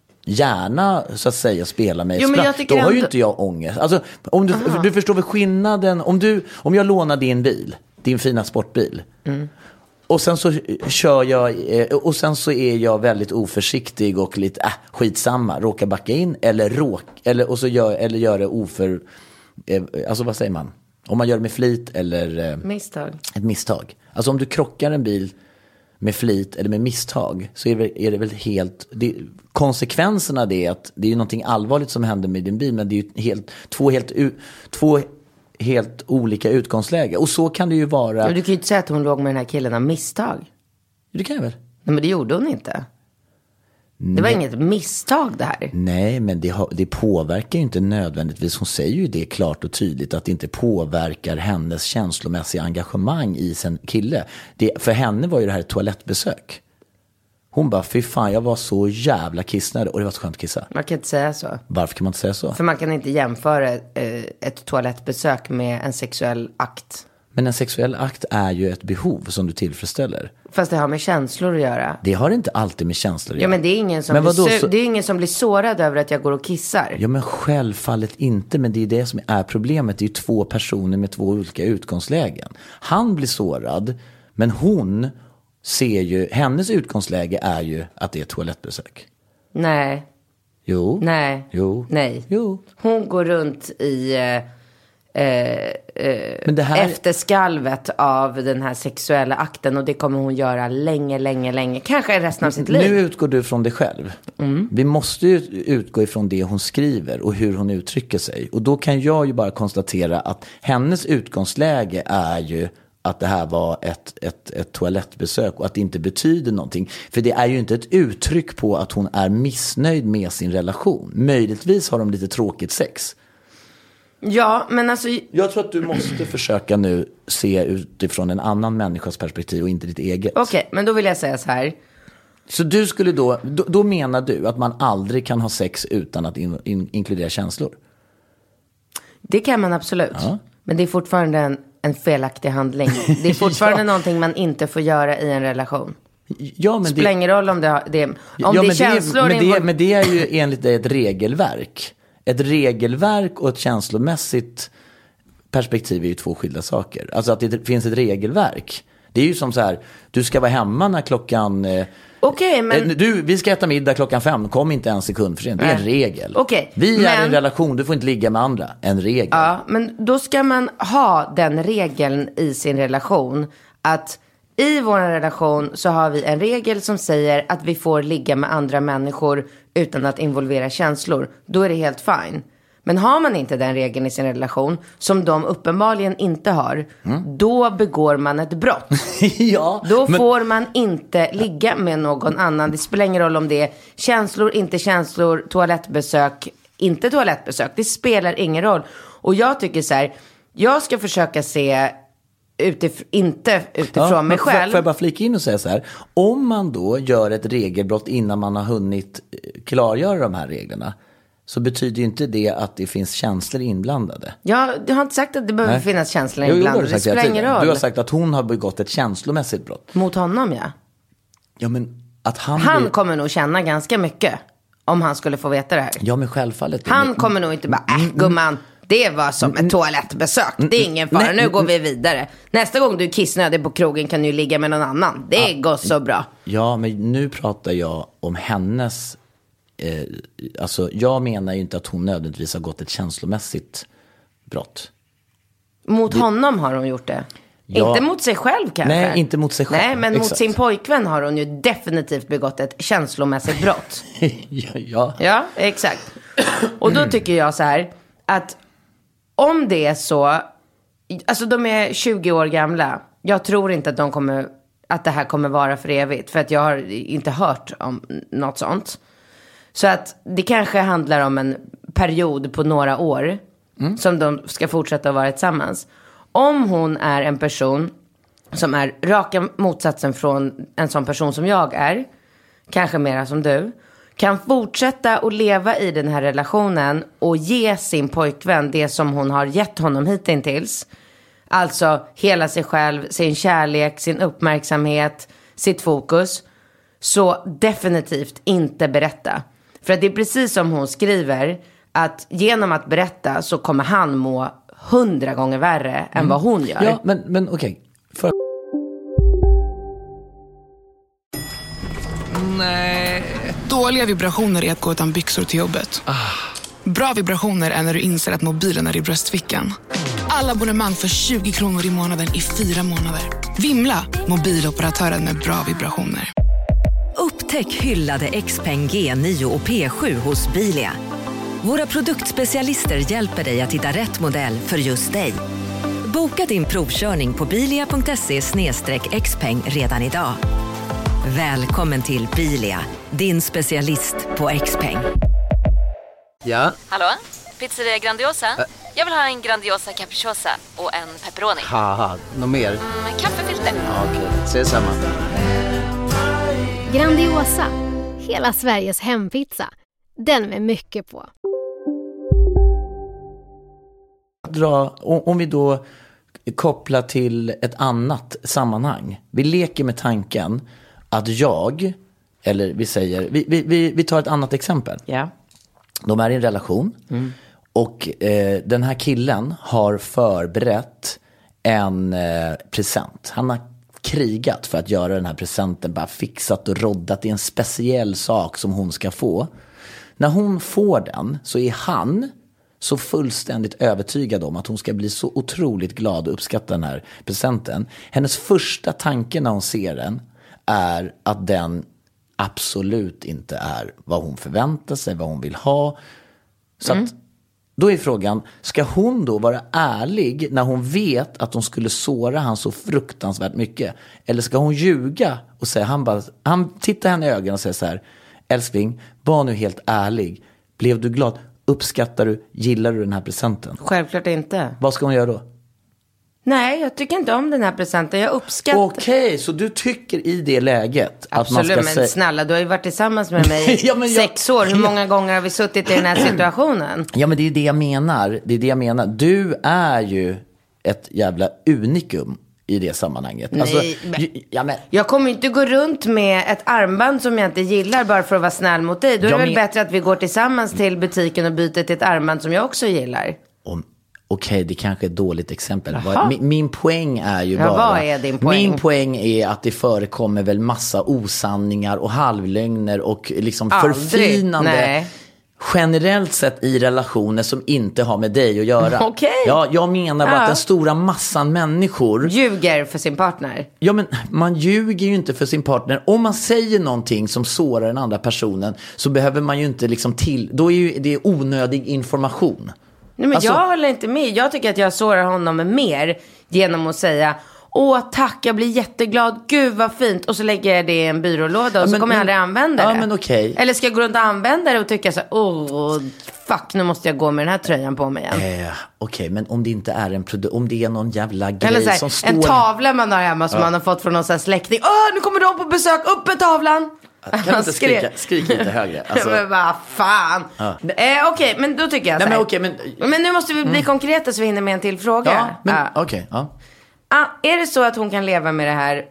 Speaker 7: hjärna så att säga spelar mig,
Speaker 6: jo,
Speaker 7: spratt, då har ändå... ju inte jag ångest. Alltså, om du, du förstår väl skillnaden, om, du, om jag lånar din bil, din fina sportbil, mm. och sen så kör jag och sen så är jag väldigt oförsiktig och lite äh, skitsamma, råkar backa in eller råk eller och så gör eller gör det oför eh, alltså vad säger man? Om man gör det med flit eller...
Speaker 6: Misstag.
Speaker 7: Ett misstag. Alltså om du krockar en bil med flit eller med misstag så är det, är det väl helt... Det, konsekvenserna det är att det är ju någonting allvarligt som händer med din bil, men det är ju helt, två, helt, två helt olika utgångsläge. Och så kan det ju vara...
Speaker 6: Men du kan ju inte säga att hon låg med den här killen av misstag.
Speaker 7: Det kan jag väl.
Speaker 6: Nej, men det gjorde hon inte. Det var Nej. inget misstag det här.
Speaker 7: Nej, men det, har, det påverkar ju inte nödvändigtvis. Hon säger ju det klart och tydligt att det inte påverkar hennes känslomässiga engagemang i sin kille. Det, för henne var ju det här ett toalettbesök. Hon bara, fy fan, jag var så jävla kissnödig och det var så skönt att kissa.
Speaker 6: Man kan inte säga så.
Speaker 7: Varför kan man inte säga så?
Speaker 6: För man kan inte jämföra eh, ett toalettbesök med en sexuell akt.
Speaker 7: Men en sexuell akt är ju ett behov som du tillfredsställer.
Speaker 6: Fast det har med känslor att göra.
Speaker 7: Det har inte alltid med känslor att
Speaker 6: göra. Ja, men det är ingen som, blir, så... det är ingen som blir sårad över att jag går och kissar.
Speaker 7: Ja, men självfallet inte. Men det är det som är problemet. Det är ju två personer med två olika utgångslägen. Han blir sårad, men hon ser ju... Hennes utgångsläge är ju att det är ett toalettbesök.
Speaker 6: Nej.
Speaker 7: Jo.
Speaker 6: Nej.
Speaker 7: Jo.
Speaker 6: Nej.
Speaker 7: Jo.
Speaker 6: Hon går runt i... Eh... Eh, eh, Men det här... efterskalvet av den här sexuella akten, och det kommer hon göra länge, länge, länge, kanske resten av sitt liv.
Speaker 7: Nu utgår du från dig själv. Mm. Vi måste ju utgå ifrån det hon skriver och hur hon uttrycker sig. Och då kan jag ju bara konstatera att hennes utgångsläge är ju att det här var ett, ett, ett toalettbesök och att det inte betyder någonting. För det är ju inte ett uttryck på att hon är missnöjd med sin relation. Möjligtvis har de lite tråkigt sex.
Speaker 6: Ja, men alltså...
Speaker 7: Jag tror att du måste försöka nu se utifrån en annan människas perspektiv och inte ditt eget.
Speaker 6: Okej, okay, men då vill jag säga så här.
Speaker 7: Så du skulle då, då, då menar du att man aldrig kan ha sex utan att in, in, inkludera känslor?
Speaker 6: Det kan man absolut. Ja. Men det är fortfarande en, en felaktig handling. Det är fortfarande ja. någonting man inte får göra i en relation.
Speaker 7: Ja, men
Speaker 6: spelar
Speaker 7: det...
Speaker 6: ingen roll om det, har, det, om
Speaker 7: ja,
Speaker 6: det är
Speaker 7: men
Speaker 6: känslor.
Speaker 7: Det, men, det, men det är ju enligt dig ett regelverk. Ett regelverk och ett känslomässigt perspektiv är ju två skilda saker. Alltså att det finns ett regelverk. Det är ju som så här, du ska vara hemma när klockan... Eh,
Speaker 6: Okej, okay, men...
Speaker 7: Du, vi ska äta middag klockan fem, kom inte en sekund för sent. Det är en regel.
Speaker 6: Okay,
Speaker 7: vi
Speaker 6: men...
Speaker 7: är i en relation, du får inte ligga med andra. En regel.
Speaker 6: Ja, men då ska man ha den regeln i sin relation. Att i vår relation så har vi en regel som säger att vi får ligga med andra människor utan att involvera känslor. Då är det helt fine. Men har man inte den regeln i sin relation, som de uppenbarligen inte har, mm. då begår man ett brott.
Speaker 7: ja,
Speaker 6: då
Speaker 7: men...
Speaker 6: får man inte ligga med någon annan. Det spelar ingen roll om det är känslor, inte känslor, toalettbesök, inte toalettbesök. Det spelar ingen roll. Och jag tycker så här, jag ska försöka se utif- inte utifrån ja, mig själv.
Speaker 7: Får jag bara flika in och säga så här, om man då gör ett regelbrott innan man har hunnit klargöra de här reglerna, så betyder ju inte det att det finns känslor inblandade.
Speaker 6: Ja, du har inte sagt att det behöver Nej. finnas känslor
Speaker 7: jo,
Speaker 6: inblandade.
Speaker 7: Jo, det
Speaker 6: spelar ingen roll.
Speaker 7: Du har sagt att hon har begått ett känslomässigt brott.
Speaker 6: Mot honom, ja.
Speaker 7: Ja, men att han...
Speaker 6: Han
Speaker 7: blir...
Speaker 6: kommer nog känna ganska mycket om han skulle få veta det här.
Speaker 7: Ja, men självfallet.
Speaker 6: Han men... kommer nog inte bara, äh, gumman, det var som ett toalettbesök. Det är ingen fara, nu går vi vidare. Nästa gång du är kissnödig på krogen kan du ligga med någon annan. Det ja. går så bra.
Speaker 7: Ja, men nu pratar jag om hennes... Eh, alltså, jag menar ju inte att hon nödvändigtvis har gått ett känslomässigt brott.
Speaker 6: Mot
Speaker 7: det...
Speaker 6: honom har hon gjort det. Ja. Inte mot sig själv kanske.
Speaker 7: Nej, inte mot sig själv.
Speaker 6: Nej, men
Speaker 7: Exakt.
Speaker 6: mot sin pojkvän har hon ju definitivt begått ett känslomässigt brott.
Speaker 7: ja, ja.
Speaker 6: Ja, exakt. Och då tycker jag så här, att om det är så, alltså de är tjugo år gamla. Jag tror inte att de kommer, att det här kommer vara för evigt. För att jag har inte hört om något sånt. Så att det kanske handlar om en period på några år mm. som de ska fortsätta att vara tillsammans. Om hon är en person som är raka motsatsen från en sån person som jag är, kanske mera som du, kan fortsätta att leva i den här relationen och ge sin pojkvän det som hon har gett honom hittills. Alltså hela sig själv, sin kärlek, sin uppmärksamhet, sitt fokus. Så definitivt inte berätta. För att det är precis som hon skriver, att genom att berätta så kommer han må hundra gånger värre mm. än vad hon gör.
Speaker 7: Ja, men, men okej. Okay. För...
Speaker 8: Nej. Dåliga vibrationer är att gå utan byxor till jobbet. Ah. Bra vibrationer är när du inser att mobilen är i bröstfickan. Alla abonnemang för tjugo kronor i månaden i fyra månader. Vimla, mobiloperatören med bra vibrationer.
Speaker 9: Upptäck hyllade Xpeng G nio och P sju hos Bilia. Våra produktspecialister hjälper dig att hitta rätt modell för just dig. Boka din provkörning på bilia punkt se slash xpeng redan idag. Välkommen till Bilia, din specialist på Xpeng.
Speaker 10: Ja?
Speaker 11: Hallå? Pizzeria Grandiosa? Ä- Jag vill ha en Grandiosa capriciosa och en pepperoni.
Speaker 10: Haha, något mer?
Speaker 11: Mm, kaffefilter.
Speaker 10: Ja, okej, okay. Ses samma.
Speaker 12: Grandiosa, hela Sveriges hempizza. Den med mycket på.
Speaker 7: Dra, om vi då kopplar till ett annat sammanhang. Vi leker med tanken att jag, eller vi säger, vi, vi, vi, vi tar ett annat exempel.
Speaker 6: Ja.
Speaker 7: De är i en relation mm. och eh, den här killen har förberett en eh, present. Han har krigat för att göra den här presenten, bara fixat och roddat i en speciell sak som hon ska få. När hon får den så är han så fullständigt övertygad om att hon ska bli så otroligt glad och uppskatta den här presenten. Hennes första tanke när hon ser den är att den absolut inte är vad hon förväntar sig, vad hon vill ha. Så mm. att Då är frågan, ska hon då vara ärlig när hon vet att hon skulle såra han så fruktansvärt mycket? Eller ska hon ljuga och säga, han, bara, han tittar henne i ögonen och säger så här: älskling, var nu helt ärlig. Blev du glad? Uppskattar du? Gillar du den här presenten?
Speaker 6: Självklart inte.
Speaker 7: Vad ska hon göra då?
Speaker 6: Nej, jag tycker inte om den här presenten. Jag uppskattar...
Speaker 7: Okej, okay, så du tycker i det läget att
Speaker 6: absolut,
Speaker 7: man ska
Speaker 6: men
Speaker 7: säga...
Speaker 6: snälla, du har ju varit tillsammans med mig ja, jag... sex år. Hur många gånger har vi suttit i den här situationen?
Speaker 7: Ja, men det är det jag menar. Det är det jag menar. Du är ju ett jävla unikum i det sammanhanget.
Speaker 6: Nej,
Speaker 7: alltså,
Speaker 6: men...
Speaker 7: ja, men...
Speaker 6: Jag kommer inte gå runt med ett armband som jag inte gillar bara för att vara snäll mot dig. Då är det väl men... bättre att vi går tillsammans till butiken och byter till ett armband som jag också gillar.
Speaker 7: Om... Okej, okay, det kanske är ett dåligt exempel. Min, min poäng är ju
Speaker 6: ja,
Speaker 7: bara...
Speaker 6: Vad är din poäng?
Speaker 7: Min poäng är att det förekommer väl massa osanningar och halvlögner och liksom
Speaker 6: aldrig.
Speaker 7: Förfinande...
Speaker 6: Nej.
Speaker 7: Generellt sett i relationer som inte har med dig att göra.
Speaker 6: Okej.
Speaker 7: Ja, jag menar bara
Speaker 6: ja.
Speaker 7: att den stora massan människor...
Speaker 6: ljuger för sin partner.
Speaker 7: Ja, men man ljuger ju inte för sin partner. Om man säger någonting som sårar den andra personen så behöver man ju inte liksom till... Då är ju det onödig information.
Speaker 6: Nej, men alltså, jag håller inte med. Jag tycker att jag sårar honom mer genom att säga: åh tack, jag blir jätteglad, gud vad fint. Och så lägger jag det i en byrålåda och ja, men, så kommer men, jag aldrig använda
Speaker 7: ja,
Speaker 6: det.
Speaker 7: Men okay.
Speaker 6: Eller ska jag gå runt och använda det och tycka så här: åh fuck, nu måste jag gå med den här tröjan på mig igen.
Speaker 7: eh, Okej, okay, men om det inte är en produkt, om det är någon jävla grej
Speaker 6: eller så här,
Speaker 7: som står...
Speaker 6: en tavla man har hemma som ja. man har fått från någon sån här släkting. Åh, nu kommer de på besök, upp med tavlan.
Speaker 7: Kan du inte skrika, skrika lite högre? Alltså...
Speaker 6: men vad fan. Ja. Eh, Okej, okay, men då tycker jag så här.
Speaker 7: Nej, men, okay, men...
Speaker 6: men nu måste vi bli mm. konkreta så vi hinner med en till fråga.
Speaker 7: Ja, men
Speaker 6: ja.
Speaker 7: okej. Okay, ja.
Speaker 6: Ah, är det så att hon kan leva med det här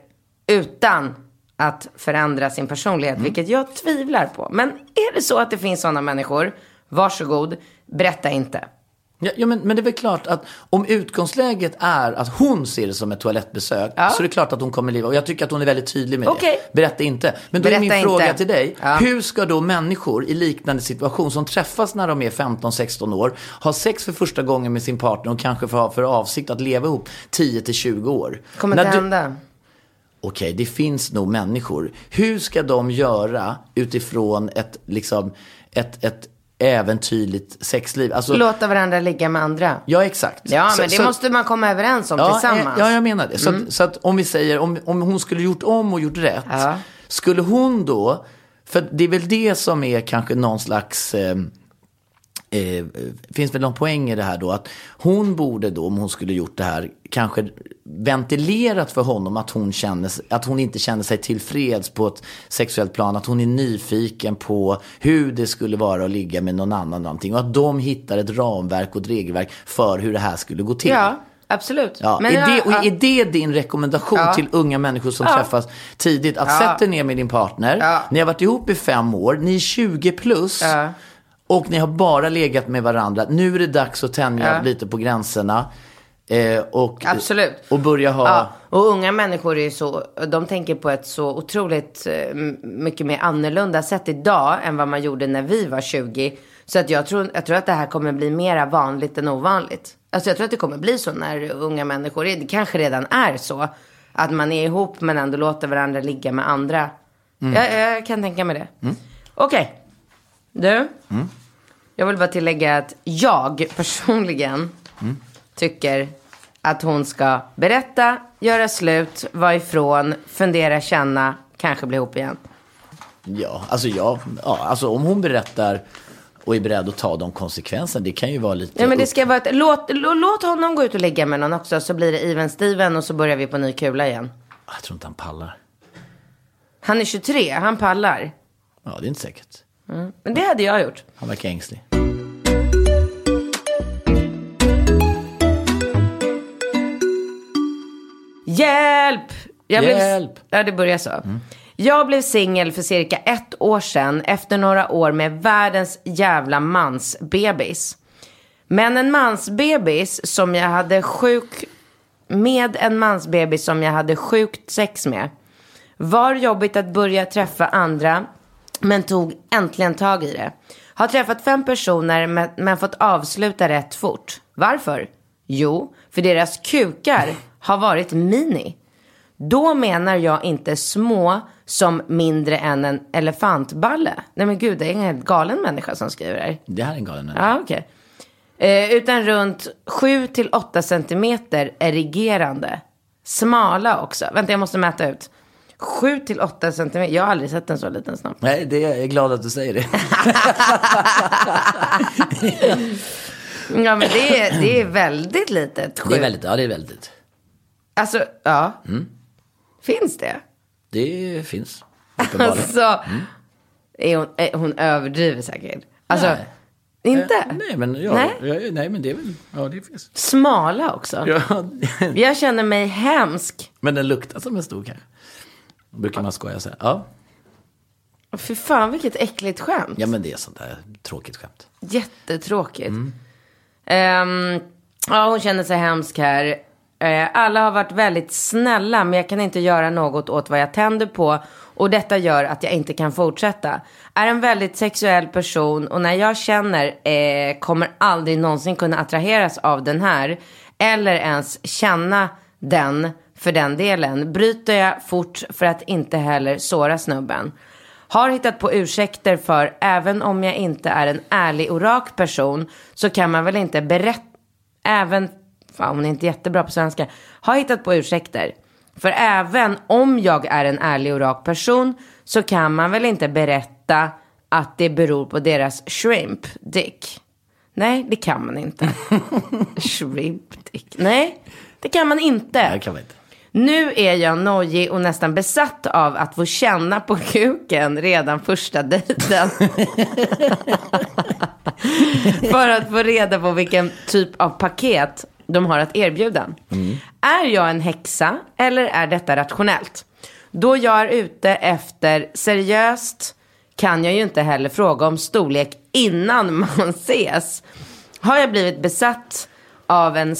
Speaker 6: utan att förändra sin personlighet, mm. vilket jag tvivlar på. Men är det så att det finns sådana människor, varsågod, berätta inte.
Speaker 7: Ja, ja men, men det är väl klart att om utgångsläget är att hon ser det som ett toalettbesök, ja. så är det klart att hon kommer leva. Och jag tycker att hon är väldigt tydlig med
Speaker 6: okay.
Speaker 7: det. Berätta inte. Men då
Speaker 6: berätta
Speaker 7: är min
Speaker 6: inte.
Speaker 7: fråga till dig.
Speaker 6: Ja.
Speaker 7: Hur ska då människor i liknande situation som träffas när de är femton sexton år, ha sex för första gången med sin partner och kanske få för avsikt att leva ihop tio till tjugo år?
Speaker 6: Kommer inte hända.
Speaker 7: Okej, okay, det finns nog människor. Hur ska de göra utifrån ett liksom ett ett äventyrligt sexliv? Alltså,
Speaker 6: låta varandra ligga med andra.
Speaker 7: Ja, exakt.
Speaker 6: Ja,
Speaker 7: så,
Speaker 6: men det
Speaker 7: så,
Speaker 6: måste man komma överens om
Speaker 7: ja,
Speaker 6: tillsammans.
Speaker 7: Ja, jag menar det. Så,
Speaker 6: mm.
Speaker 7: att, så att om vi säger, om, om hon skulle gjort om och gjort rätt,
Speaker 6: ja.
Speaker 7: skulle hon då, för det är väl det som är kanske någon slags... Eh, Eh, finns väl någon poäng i det här då, att hon borde då, om hon skulle gjort det här, kanske ventilerat för honom att hon känner, att hon inte känner sig tillfreds på ett sexuellt plan, att hon är nyfiken på hur det skulle vara att ligga med någon annan någonting, och att de hittar ett ramverk och ett regelverk för hur det här skulle gå till.
Speaker 6: Ja, absolut.
Speaker 7: Ja,
Speaker 6: men
Speaker 7: är, det, och
Speaker 6: ja.
Speaker 7: är det din rekommendation
Speaker 6: ja.
Speaker 7: till unga människor som
Speaker 6: ja.
Speaker 7: träffas tidigt, att
Speaker 6: ja.
Speaker 7: sätta ner med din partner,
Speaker 6: ja.
Speaker 7: ni har varit ihop i fem år, ni är tjugo plus,
Speaker 6: ja.
Speaker 7: och ni har bara legat med varandra. Nu är det dags att tänja ja. lite på gränserna. Eh, och,
Speaker 6: absolut.
Speaker 7: Och börja ha...
Speaker 6: Ja. Och unga människor är ju så... De tänker på ett så otroligt mycket mer annorlunda sätt idag än vad man gjorde när vi var tjugo. Så att jag tror, jag tror att det här kommer bli mer vanligt än ovanligt. Alltså jag tror att det kommer bli så när unga människor... Det kanske redan är så. Att man är ihop men ändå låter varandra ligga med andra. Mm. Jag, jag kan tänka mig det. Mm. Okej. Okay. Du, mm. jag vill bara tillägga att jag personligen mm. tycker att hon ska berätta, göra slut, vara ifrån, fundera, känna, kanske bli ihop igen.
Speaker 7: Ja, alltså, ja, ja, alltså om hon berättar och är beredd att ta de konsekvenserna, det kan ju vara lite...
Speaker 6: Ja, men det ska vara ett, låt, låt honom gå ut och ligga med någon också, så blir det even Steven och så börjar vi på ny kula igen.
Speaker 7: Jag tror inte han pallar.
Speaker 6: Han är tjugotre, han pallar.
Speaker 7: Ja, det är inte säkert.
Speaker 6: Mm. Men det hade jag gjort.
Speaker 7: Han verkar ängslig.
Speaker 6: Hjälp! Jag
Speaker 7: Hjälp!
Speaker 6: Blev... Ja, det börjar så. Mm. Jag blev singel för cirka ett år sedan efter några år med världens jävla mansbebis. Men en mansbebis som jag hade sjuk... Med en mansbebis som jag hade sjukt sex med. Var jobbigt att börja träffa andra... Men tog äntligen tag i det. Har träffat fem personer men, men fått avsluta rätt fort. Varför? Jo, för deras kukar har varit mini. Då menar jag inte små som mindre än en elefantballe. Nej men gud, det är en helt galen människa som skriver det här.
Speaker 7: Det här är en galen människa.
Speaker 6: Ja, okej. Eh, utan runt sju till åtta centimeter erigerande. Smala också. Vänta, jag måste mäta ut. sju till åtta centimeter. Jag har aldrig sett en så liten snopp.
Speaker 7: Nej, det är, jag är glad att du säger det.
Speaker 6: Ja, men det är, det är väldigt litet.
Speaker 7: Det är väldigt, ja det är väldigt.
Speaker 6: Alltså, ja.
Speaker 7: Mm.
Speaker 6: Finns det?
Speaker 7: Det finns.
Speaker 6: Alltså, mm. är hon, är hon överdriver säkert. Alltså, nej. Inte?
Speaker 7: Eh, nej, men ja,
Speaker 6: nej?
Speaker 7: Ja, nej, men det är väl, ja det finns.
Speaker 6: Smala också.
Speaker 7: Ja.
Speaker 6: Jag känner mig hemsk.
Speaker 7: Men den luktar som en stor kanske. Brukar man skoja säga. Ja.
Speaker 6: Fy fan, vilket äckligt skämt.
Speaker 7: Ja, men det är sånt där tråkigt skämt.
Speaker 6: Jättetråkigt. Mm. Um, ja, hon känner sig hemsk här. Uh, alla har varit väldigt snälla, men jag kan inte göra något åt vad jag tänder på. Och detta gör att jag inte kan fortsätta. Är en väldigt sexuell person. Och när jag känner eh, kommer aldrig någonsin kunna attraheras av den här. Eller ens känna den för den delen. Bryter jag fort för att inte heller såra snubben. Har hittat på ursäkter för, även om jag inte är en ärlig och rak person, så kan man väl inte berätta, även, fan hon är inte jättebra på svenska, har hittat på ursäkter. För även om jag är en ärlig och rak person, så kan man väl inte berätta att det beror på deras shrimp dick. Nej, det kan man inte. Shrimp dick. Nej, det kan man inte.
Speaker 7: Det kan man inte.
Speaker 6: Nu är jag nojig och nästan besatt av att få känna på kuken redan första dejten. För att få reda på vilken typ av paket de har att erbjuda. Mm. Är jag en häxa eller är detta rationellt? Då jag är ute efter seriöst kan jag ju inte heller fråga om storlek innan man ses. Har jag blivit besatt av en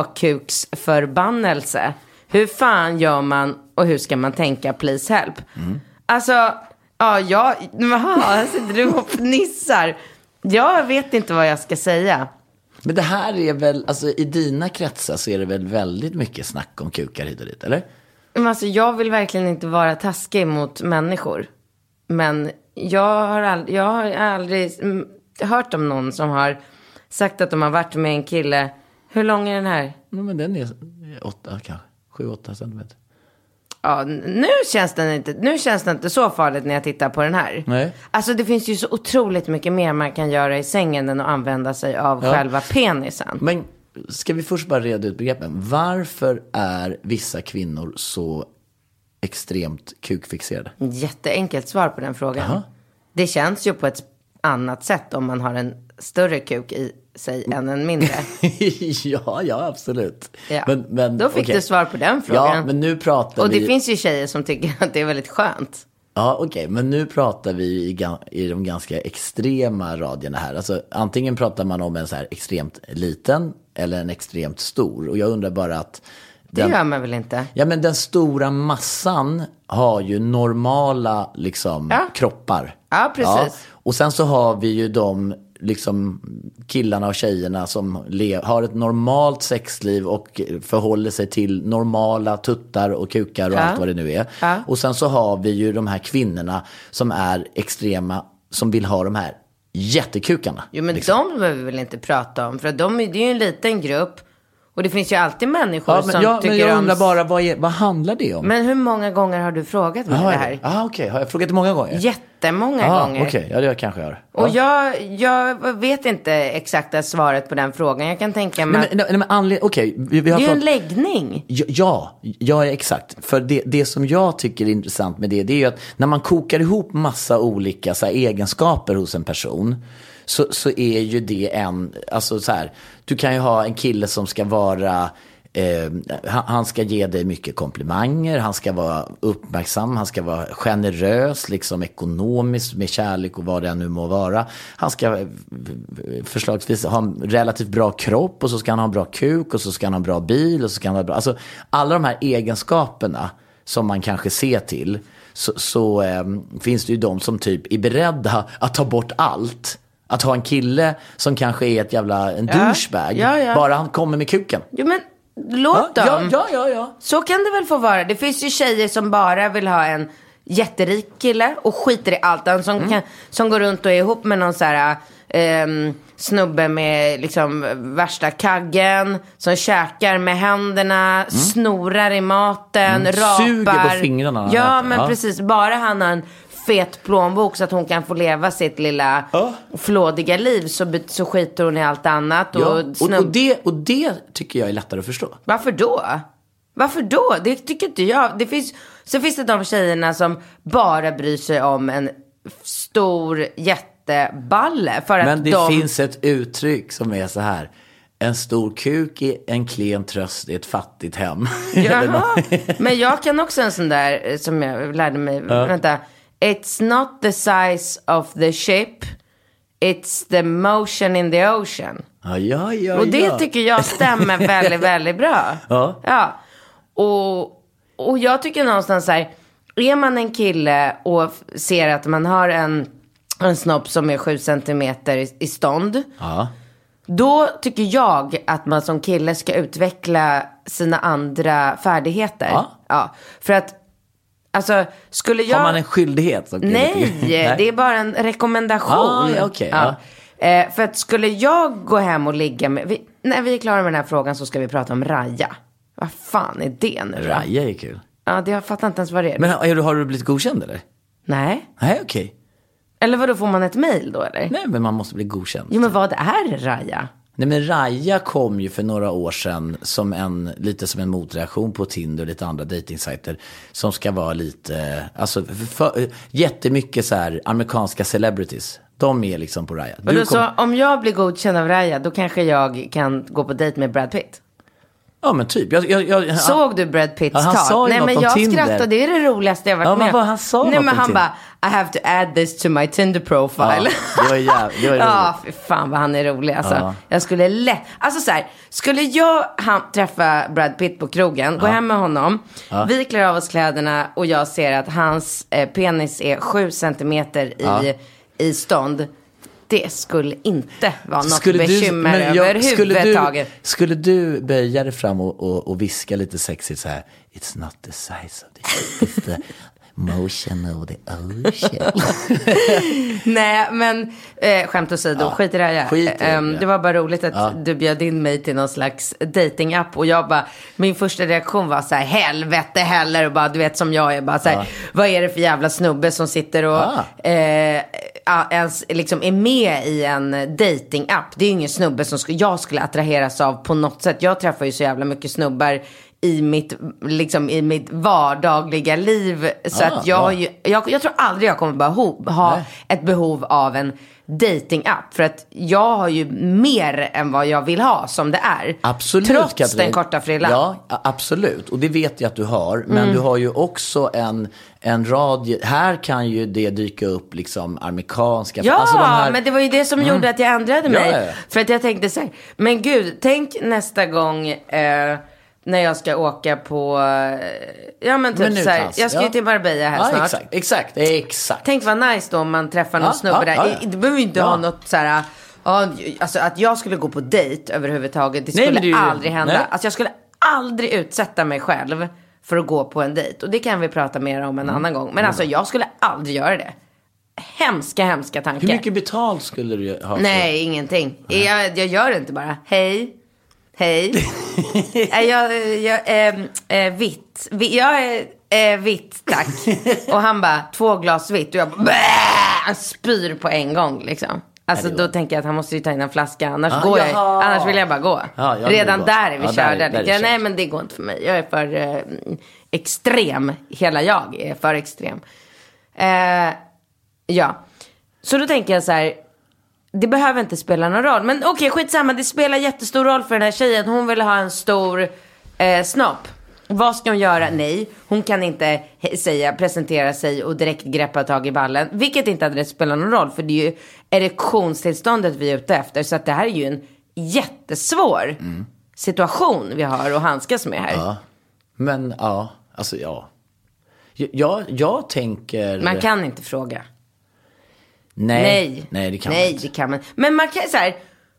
Speaker 6: småkuksförbannelse? Hur fan gör man och hur ska man tänka, please help? Mm. Alltså, ja, jag, här sitter du och fnissar. Jag vet inte vad jag ska säga.
Speaker 7: Men det här är väl, alltså i dina kretsar så är det väl väldigt mycket snack om kukar hit och dit, eller?
Speaker 6: Men alltså, jag vill verkligen inte vara taskig mot människor. Men jag har, all, jag har aldrig hört om någon som har sagt att de har varit med en kille. Hur lång är den här?
Speaker 7: Ja, men den är åtta kanske. sju åtta centimeter.
Speaker 6: Ja, nu känns den inte, nu känns det inte så farligt när jag tittar på den här.
Speaker 7: Nej.
Speaker 6: Alltså det finns ju så otroligt mycket mer man kan göra i sängen än att använda sig av ja. själva penisen.
Speaker 7: Men ska vi först bara reda ut begreppen. Varför är vissa kvinnor så extremt kukfixerade?
Speaker 6: Jätteenkelt svar på den frågan. Aha. Det känns ju på ett annat sätt om man har en större kuk i sig än en mindre.
Speaker 7: ja, ja, absolut.
Speaker 6: Ja.
Speaker 7: Men, men,
Speaker 6: Då fick
Speaker 7: okay.
Speaker 6: du svar på den frågan.
Speaker 7: Ja, men nu pratar
Speaker 6: Och det
Speaker 7: vi...
Speaker 6: finns ju tjejer som tycker att det är väldigt skönt.
Speaker 7: Ja, okej. Okay. Men nu pratar vi i, i de ganska extrema radierna här. Alltså, antingen pratar man om en så här extremt liten eller en extremt stor. Och jag undrar bara att...
Speaker 6: Den, det gör man väl inte?
Speaker 7: Ja, men den stora massan har ju normala liksom,
Speaker 6: ja.
Speaker 7: kroppar.
Speaker 6: Ja, precis. Ja.
Speaker 7: Och sen så har vi ju de liksom, killarna och tjejerna som le- har ett normalt sexliv och förhåller sig till normala tuttar och kukar och ja. allt vad det nu är.
Speaker 6: Ja.
Speaker 7: Och sen så har vi ju de här kvinnorna som är extrema, som vill ha de här jättekukarna.
Speaker 6: Jo, men
Speaker 7: liksom.
Speaker 6: de behöver vi väl inte prata om, för att de, det är ju en liten grupp. Och det finns ju alltid människor ja, men, som
Speaker 7: ja,
Speaker 6: tycker
Speaker 7: men jag
Speaker 6: om...
Speaker 7: undrar bara, vad, är, vad handlar det om?
Speaker 6: Men hur många gånger har du frågat mig
Speaker 7: Aha,
Speaker 6: det här?
Speaker 7: Ja, ah, okej. Okay. Har jag frågat det många gånger?
Speaker 6: Jättemånga
Speaker 7: ah,
Speaker 6: gånger.
Speaker 7: Okej, okay. Ja, det jag kanske gör.
Speaker 6: Och
Speaker 7: ja.
Speaker 6: jag, jag vet inte exakta svaret på den frågan. Jag kan tänka mig...
Speaker 7: Nej, men, nej, men anled... okay. vi, vi har
Speaker 6: det är ju
Speaker 7: prat...
Speaker 6: en läggning.
Speaker 7: Ja, ja, exakt. För det, det som jag tycker är intressant med det, det är ju att när man kokar ihop massa olika så här, egenskaper hos en person... Så, så är ju det en... Alltså så här, du kan ju ha en kille som ska vara... Eh, han ska ge dig mycket komplimanger, han ska vara uppmärksam, han ska vara generös, liksom ekonomiskt med kärlek och vad det nu må vara. Han ska förslagsvis ha en relativt bra kropp, och så ska han ha en bra kuk, och så ska han ha en bra bil, och så ska han ha bra... Alltså alla de här egenskaperna som man kanske ser till, så, så eh, finns det ju de som typ är beredda att ta bort allt. Att ha en kille som kanske är ett jävla en
Speaker 6: ja.
Speaker 7: douchebag,
Speaker 6: ja, ja.
Speaker 7: bara han kommer med kuken.
Speaker 6: Jo, men låt
Speaker 7: ja,
Speaker 6: dem.
Speaker 7: Ja, ja, ja, ja.
Speaker 6: Så kan det väl få vara. Det finns ju tjejer som bara vill ha en jätterik kille och skiter i allt. Han som, mm. kan, som går runt och är ihop med någon så här um, snubbe med liksom värsta kaggen, som käkar med händerna, mm. snorar i maten, mm. rapar.
Speaker 7: Suger på fingrarna.
Speaker 6: Ja, men ja. precis. Bara han har en fet plånbok så att hon kan få leva sitt lilla ja. flådiga liv, så, så skiter hon i allt annat.
Speaker 7: Ja.
Speaker 6: Och,
Speaker 7: och, och, det, och det tycker jag är lättare att förstå.
Speaker 6: Varför då? Varför då? Det tycker inte jag. Det finns, så finns det de tjejerna som bara bryr sig om en stor jätteballe. För
Speaker 7: Men
Speaker 6: att
Speaker 7: det
Speaker 6: de...
Speaker 7: finns ett uttryck som är så här: en stor kuk är en klen tröst i ett fattigt hem.
Speaker 6: Jaha, men jag kan också en sån där som jag lärde mig. Ja. Vänta. It's not the size of the ship, it's the motion in the ocean.
Speaker 7: Ja, ja, ja.
Speaker 6: Och det
Speaker 7: ja.
Speaker 6: tycker jag stämmer väldigt, väldigt bra.
Speaker 7: Ja.
Speaker 6: Ja. Och, och jag tycker någonstans så här, är man en kille och ser att man har en, en snopp som är sju centimeter i, i stånd.
Speaker 7: Ja.
Speaker 6: Då tycker jag att man som kille ska utveckla sina andra färdigheter.
Speaker 7: Ja.
Speaker 6: Ja. För att, alltså, skulle jag...
Speaker 7: Har man en skyldighet som kille?
Speaker 6: Nej, Nej, det är bara en rekommendation.
Speaker 7: Ah, ja, okay, ja.
Speaker 6: Ja. Eh, för att skulle jag gå hem och ligga med... Vi, när vi är klara med den här frågan så ska vi prata om Raja. Vad fan är det nu då?
Speaker 7: Raja är kul.
Speaker 6: Ja, det, jag fattar inte ens vad det är.
Speaker 7: Men har, har du blivit godkänd eller?
Speaker 6: Nej.
Speaker 7: Nej, okej. Okay.
Speaker 6: Eller vad då, får man ett mejl då eller?
Speaker 7: Nej, men man måste bli godkänd.
Speaker 6: Jo, men vad är Raja?
Speaker 7: Nej, men Raja kom ju för några år sedan som en, lite som en motreaktion på Tinder och lite andra datingsajter som ska vara lite, alltså för, för, jättemycket så här amerikanska celebrities. De är liksom på Raja.
Speaker 6: Du kom... Så om jag blir godkänd av Raja, då kanske jag kan gå på dejt med Brad Pitt?
Speaker 7: Ja, men typ. Jag, jag, jag,
Speaker 6: Såg du Brad Pitts
Speaker 7: ja, han
Speaker 6: tal?
Speaker 7: sa ju
Speaker 6: Nej,
Speaker 7: något
Speaker 6: men
Speaker 7: om
Speaker 6: jag
Speaker 7: Tinder.
Speaker 6: skrattade, det är det roligaste jag varit
Speaker 7: ja,
Speaker 6: med.
Speaker 7: Men vad han sa
Speaker 6: Nej, men han
Speaker 7: Tinder.
Speaker 6: bara, I have to add this to my Tinder profile.
Speaker 7: Ja, det var jävligt, det var
Speaker 6: ja, för fan vad han är rolig alltså. Ja. Jag skulle lätt, alltså så här, skulle jag han, träffa Brad Pitt på krogen, ja. gå hem med honom, ja. vi klär av oss kläderna och jag ser att hans eh, penis är sju centimeter i, ja. i stånd. Det skulle inte vara något skulle bekymmer du, överhuvudtaget.
Speaker 7: Skulle, skulle du böja dig fram och, och, och viska lite sexigt så här: It's not the size of the ship, it's the motion of the ocean.
Speaker 6: Nej, men eh, skämt åsido, ja, skit i det här.
Speaker 7: Skit i det,
Speaker 6: um,
Speaker 7: ja.
Speaker 6: det var bara roligt att
Speaker 7: ja.
Speaker 6: du bjöd in mig till någon slags datingapp och jag bara, min första reaktion var så här: helvete heller, och bara, du vet som jag är bara så här, ja. vad är det för jävla snubbe som sitter och ja. eh, ens liksom är med i en datingapp. Det är ju ingen snubbe som sk- jag skulle attraheras av på något sätt. Jag träffar ju så jävla mycket snubbar i mitt, liksom, i mitt vardagliga liv. Så ah, att jag, ja. ju, jag, jag tror aldrig jag kommer behov, ha Nej. ett behov av en datingapp. För att jag har ju mer än vad jag vill ha som det är.
Speaker 7: Absolut,
Speaker 6: trots
Speaker 7: Katrin.
Speaker 6: Den korta frillan.
Speaker 7: Ja, absolut. Och det vet jag att du har. Men mm. du har ju också en, en rad. Här kan ju det dyka upp liksom amerikanska.
Speaker 6: Ja,
Speaker 7: alltså de här...
Speaker 6: men det var ju det som mm. gjorde att jag ändrade mig.
Speaker 7: Ja, ja.
Speaker 6: För att jag tänkte så här, men gud, tänk nästa gång... Eh, när jag ska åka på, ja men typ men så här, jag ska ju ja. till Marbella här
Speaker 7: ja,
Speaker 6: snart.
Speaker 7: Exakt, exakt, exakt.
Speaker 6: Tänk vad nice då om man träffar någon ja, snubbe ja, där. Ja, ja. Det behöver ju inte ja. ha något så här, ja, alltså att jag skulle gå på dejt överhuvudtaget. Det skulle nej, det aldrig hända. Nej. Alltså jag skulle aldrig utsätta mig själv för att gå på en dejt. Och det kan vi prata mer om en mm. annan gång. Men mm. alltså jag skulle aldrig göra det. Hemska, hemska tankar.
Speaker 7: Hur mycket betalt skulle du ha?
Speaker 6: Nej, ingenting. Nej. Jag, jag gör det inte bara. Hej. Hej. jag jag är äh, vitt. Jag är äh, vitt, tack. Och han bara, två glas vitt. Och jag bara, bäh, spyr på en gång liksom. Alltså då tänker jag att han måste ju ta in en flaska. Annars, ah, går jag, annars vill jag bara gå. Ah, jag Redan där är vi ah, körda. Där, där är jag, nej, men det går inte för mig. Jag är för eh, extrem. Hela jag är för extrem. Eh, ja. Så då tänker jag så här. Det behöver inte spela någon roll. Men okej, okay, skitsamma. Det spelar jättestor roll för den här tjejen. Hon vill ha en stor eh, snopp. Vad ska hon göra? Nej, hon kan inte säga, presentera sig och direkt greppa tag i ballen. Vilket inte hade spelat någon roll. För det är ju erektionstillståndet vi är ute efter. Så att det här är ju en jättesvår mm. situation vi har att handskas med här.
Speaker 7: Ja, men ja, alltså ja. Jag, jag tänker...
Speaker 6: Man kan inte fråga.
Speaker 7: Nej,
Speaker 6: nej,
Speaker 7: nej det kan
Speaker 6: nej,
Speaker 7: man inte.
Speaker 6: Det kan man. Men man kan så här,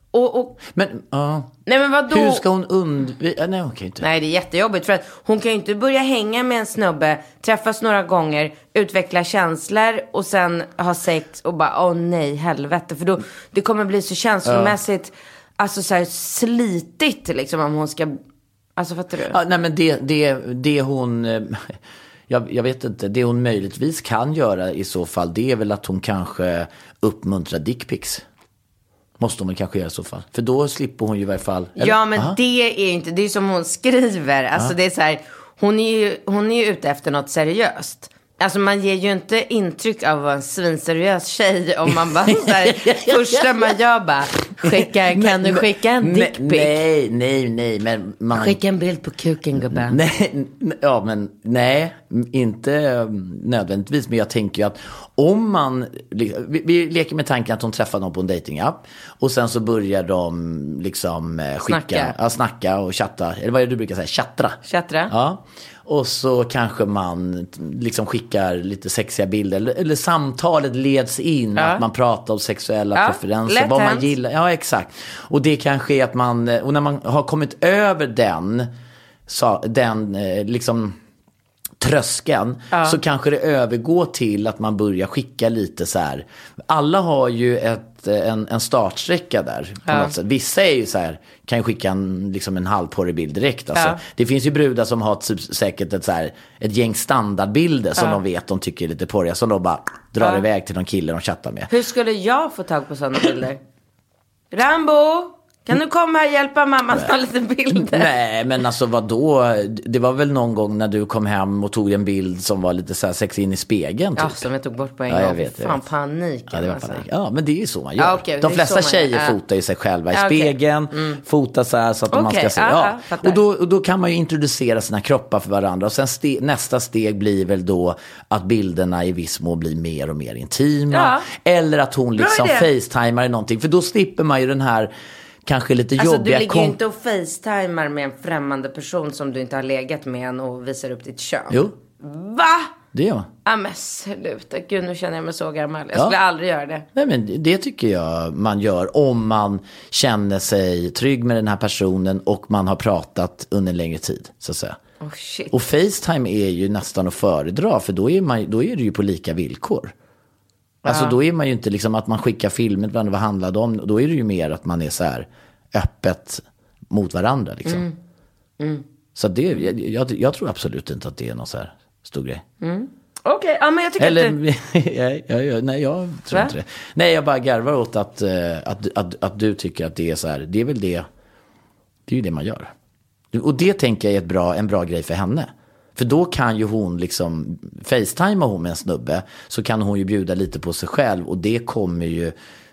Speaker 6: Och, och,
Speaker 7: men, uh,
Speaker 6: nej, men vadå?
Speaker 7: Hur ska hon undvika? Nej, okay, inte.
Speaker 6: Nej, det är jättejobbigt. För att hon kan ju inte börja hänga med en snubbe, träffas några gånger, utveckla känslor och sen ha sex och bara, åh nej, helvete. För då, det kommer bli så känslomässigt, uh. alltså så här slitigt liksom om hon ska, alltså fattar du?
Speaker 7: Ja, nej, men det, det, det hon... Jag, jag vet inte, det hon möjligtvis kan göra i så fall, det är väl att hon kanske uppmuntrar dickpics. Måste hon väl kanske göra i så fall. För då slipper hon ju i varje fall...
Speaker 6: Eller? Ja, men aha. det är ju inte... Det är som hon skriver. Alltså ja. det är så här... Hon är ju hon är ju ute efter något seriöst. Alltså man ger ju inte intryck av att vara en svinseriös tjej om man bara så här, första man gör bara skicka, kan men, du skicka en dickpic?
Speaker 7: Nej, nej, nej, men man...
Speaker 6: Skicka en bild på kuken, gubben.
Speaker 7: Nej, ja, men nej, inte nödvändigtvis, men jag tänker ju att om man, vi, vi leker med tanken att hon träffar någon på en datingapp och sen så börjar de liksom skicka, snacka, ja, snacka och chatta, eller vad är det du brukar säga, chattra.
Speaker 6: Chattra.
Speaker 7: Ja. Och så kanske man liksom skickar lite sexiga bilder. Eller, eller samtalet leds in. Ja. Att man pratar om sexuella ja. preferenser. Vad man gillar. Ja, exakt. Och det kanske är att man... Och när man har kommit över den... Så, den liksom... tröskeln, ja. så kanske det övergår till att man börjar skicka lite så här. Alla har ju ett, en, en startsträcka där på ja. något sätt. Vissa är ju så här, kan ju skicka en, liksom en halvporrig bild direkt. Alltså. Ja. Det finns ju brudar som har typ, säkert ett, så här, ett gäng standardbilder som ja. de vet de tycker är lite porriga, som de bara drar ja. iväg till någon kille de chattar med.
Speaker 6: Hur skulle jag få tag på sådana bilder? Rambo! Kan du komma här och hjälpa mamma att ta lite bilder?
Speaker 7: Nej, men alltså vadå? Det var väl någon gång när du kom hem och tog en bild som var lite så här sexig in i spegeln. Typ.
Speaker 6: Ja, som jag tog bort på en
Speaker 7: ja,
Speaker 6: gång.
Speaker 7: Jag vet,
Speaker 6: Fan, panik.
Speaker 7: Ja, det var panik. Ja, men det är ju så man gör.
Speaker 6: Ja, okay,
Speaker 7: de flesta tjejer
Speaker 6: ja.
Speaker 7: fotar ju sig själva i
Speaker 6: ja,
Speaker 7: spegeln.
Speaker 6: Okay. Mm.
Speaker 7: Fotar så här så att okay, man ska se. Ja.
Speaker 6: Ja,
Speaker 7: och, då, och då kan man ju introducera sina kroppar för varandra. Och sen ste- nästa steg blir väl då att bilderna i viss mån blir mer och mer intima.
Speaker 6: Ja.
Speaker 7: Eller att hon liksom facetimar i någonting. För då slipper man ju den här... kanske lite
Speaker 6: alltså,
Speaker 7: jobbiga...
Speaker 6: Alltså du ligger kom- inte och facetimar med en främmande person som du inte har legat med än och visar upp ditt kön.
Speaker 7: Jo.
Speaker 6: Va?
Speaker 7: Det gör man.
Speaker 6: Ja, men sluta. Gud, nu känner jag mig så gammal. Jag ja. skulle aldrig göra det.
Speaker 7: Nej, men det tycker jag man gör om man känner sig trygg med den här personen och man har pratat under en längre tid, så att säga.
Speaker 6: Oh, shit.
Speaker 7: Och FaceTime är ju nästan att föredra, för då är, man, då är det ju på lika villkor. Alltså ja. då är man ju inte liksom att man skickar filmen vad det handlade om. Då är det ju mer att man är så här öppet mot varandra liksom. Mm. Mm. Så det, jag, jag, jag tror absolut inte att det är någon så här stor grej.
Speaker 6: Mm. Okej, okay, ja men jag tycker
Speaker 7: Eller,
Speaker 6: att det...
Speaker 7: jag, jag, jag, nej, jag tror Va? inte det. Nej, jag bara garvar åt att, att, att, att du tycker att det är så här. Det är väl det, det är ju det man gör. Och det tänker jag är ett bra, en bra grej för henne. För då kan ju hon liksom facetimea hon med en snubbe, så kan hon ju bjuda lite på sig själv, och det kommer ju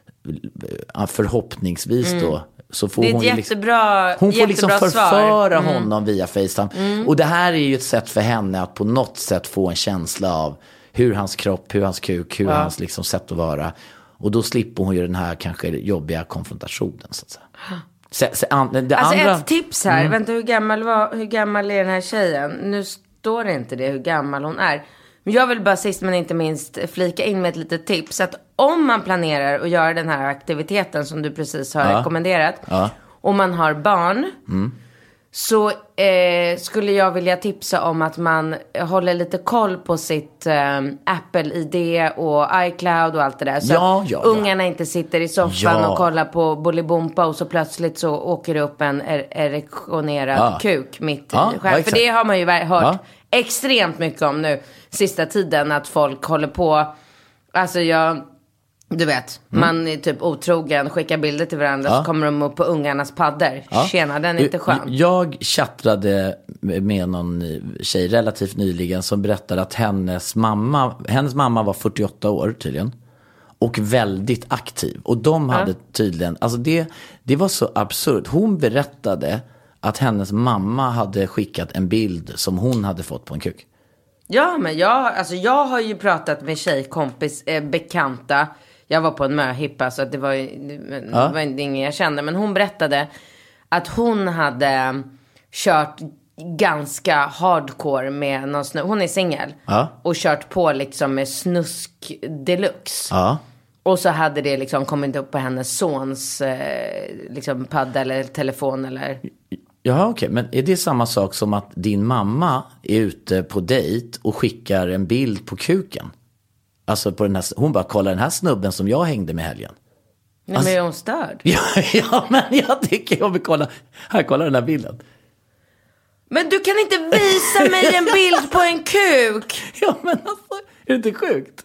Speaker 7: förhoppningsvis mm. då så får
Speaker 6: det är
Speaker 7: hon
Speaker 6: ett jättebra,
Speaker 7: liksom, hon får liksom förföra
Speaker 6: mm.
Speaker 7: honom via FaceTime.
Speaker 6: Mm.
Speaker 7: Och det här är ju ett sätt för henne att på något sätt få en känsla av hur hans kropp, hur hans kuk, hur ja. hans liksom sätt att vara. Och då slipper hon ju den här kanske jobbiga konfrontationen, så att säga. Så, så, an, det
Speaker 6: alltså
Speaker 7: andra...
Speaker 6: ett tips här, mm. vänta, hur gammal, var, hur gammal är den här tjejen? Nu står det inte det hur gammal hon är. Men jag vill bara sist men inte minst flika in med ett litet tips. Att om man planerar att göra den här aktiviteten som du precis har ja. rekommenderat. Ja. Och man har barn. Mm. Så eh, skulle jag vilja tipsa om att man håller lite koll på sitt eh, Apple-I D och iCloud och allt det där. Så
Speaker 7: ja, ja,
Speaker 6: att ungarna ja. inte sitter i soffan
Speaker 7: ja.
Speaker 6: och kollar på Bolibompa och så plötsligt så åker det upp en er- erektionerad ja. kuk mitt
Speaker 7: ja,
Speaker 6: i skärm. För det har man ju hört ja. extremt mycket om nu sista tiden, att folk håller på, alltså jag... Du vet, mm. man är typ otrogen, skickar bilder till varandra ja. så kommer de upp på ungarnas paddor. Ja. Tjena, den är inte skön.
Speaker 7: Jag chattrade med någon tjej relativt nyligen som berättade att hennes mamma, hennes mamma var fyrtioåtta år tydligen. Och väldigt aktiv. Och de hade ja. tydligen, alltså det, det var så absurt. Hon berättade att hennes mamma hade skickat en bild som hon hade fått på en kuk.
Speaker 6: Ja, men jag, alltså jag har ju pratat med tjejkompis, eh, bekanta. Jag var på en möhippa så att det var, det ja. var ingen jag kände. Men hon berättade att hon hade kört ganska hardcore med någon snö. Hon är singel. Ja. Och kört på liksom med snusk deluxe.
Speaker 7: Ja.
Speaker 6: Och så hade det liksom kommit upp på hennes sons eh, liksom padda eller telefon eller...
Speaker 7: Ja, okej. Okay. Men är det samma sak som att din mamma är ute på dejt och skickar en bild på kuken? Alltså på den här, hon bara kollar den här snubben som jag hängde med helgen.
Speaker 6: Nej,
Speaker 7: alltså,
Speaker 6: men är hon störd?
Speaker 7: Ja, ja, men jag tycker jag vill kolla. Här, kolla den här bilden.
Speaker 6: Men du kan inte visa mig en bild på en kuk.
Speaker 7: Ja, men alltså, är det inte sjukt?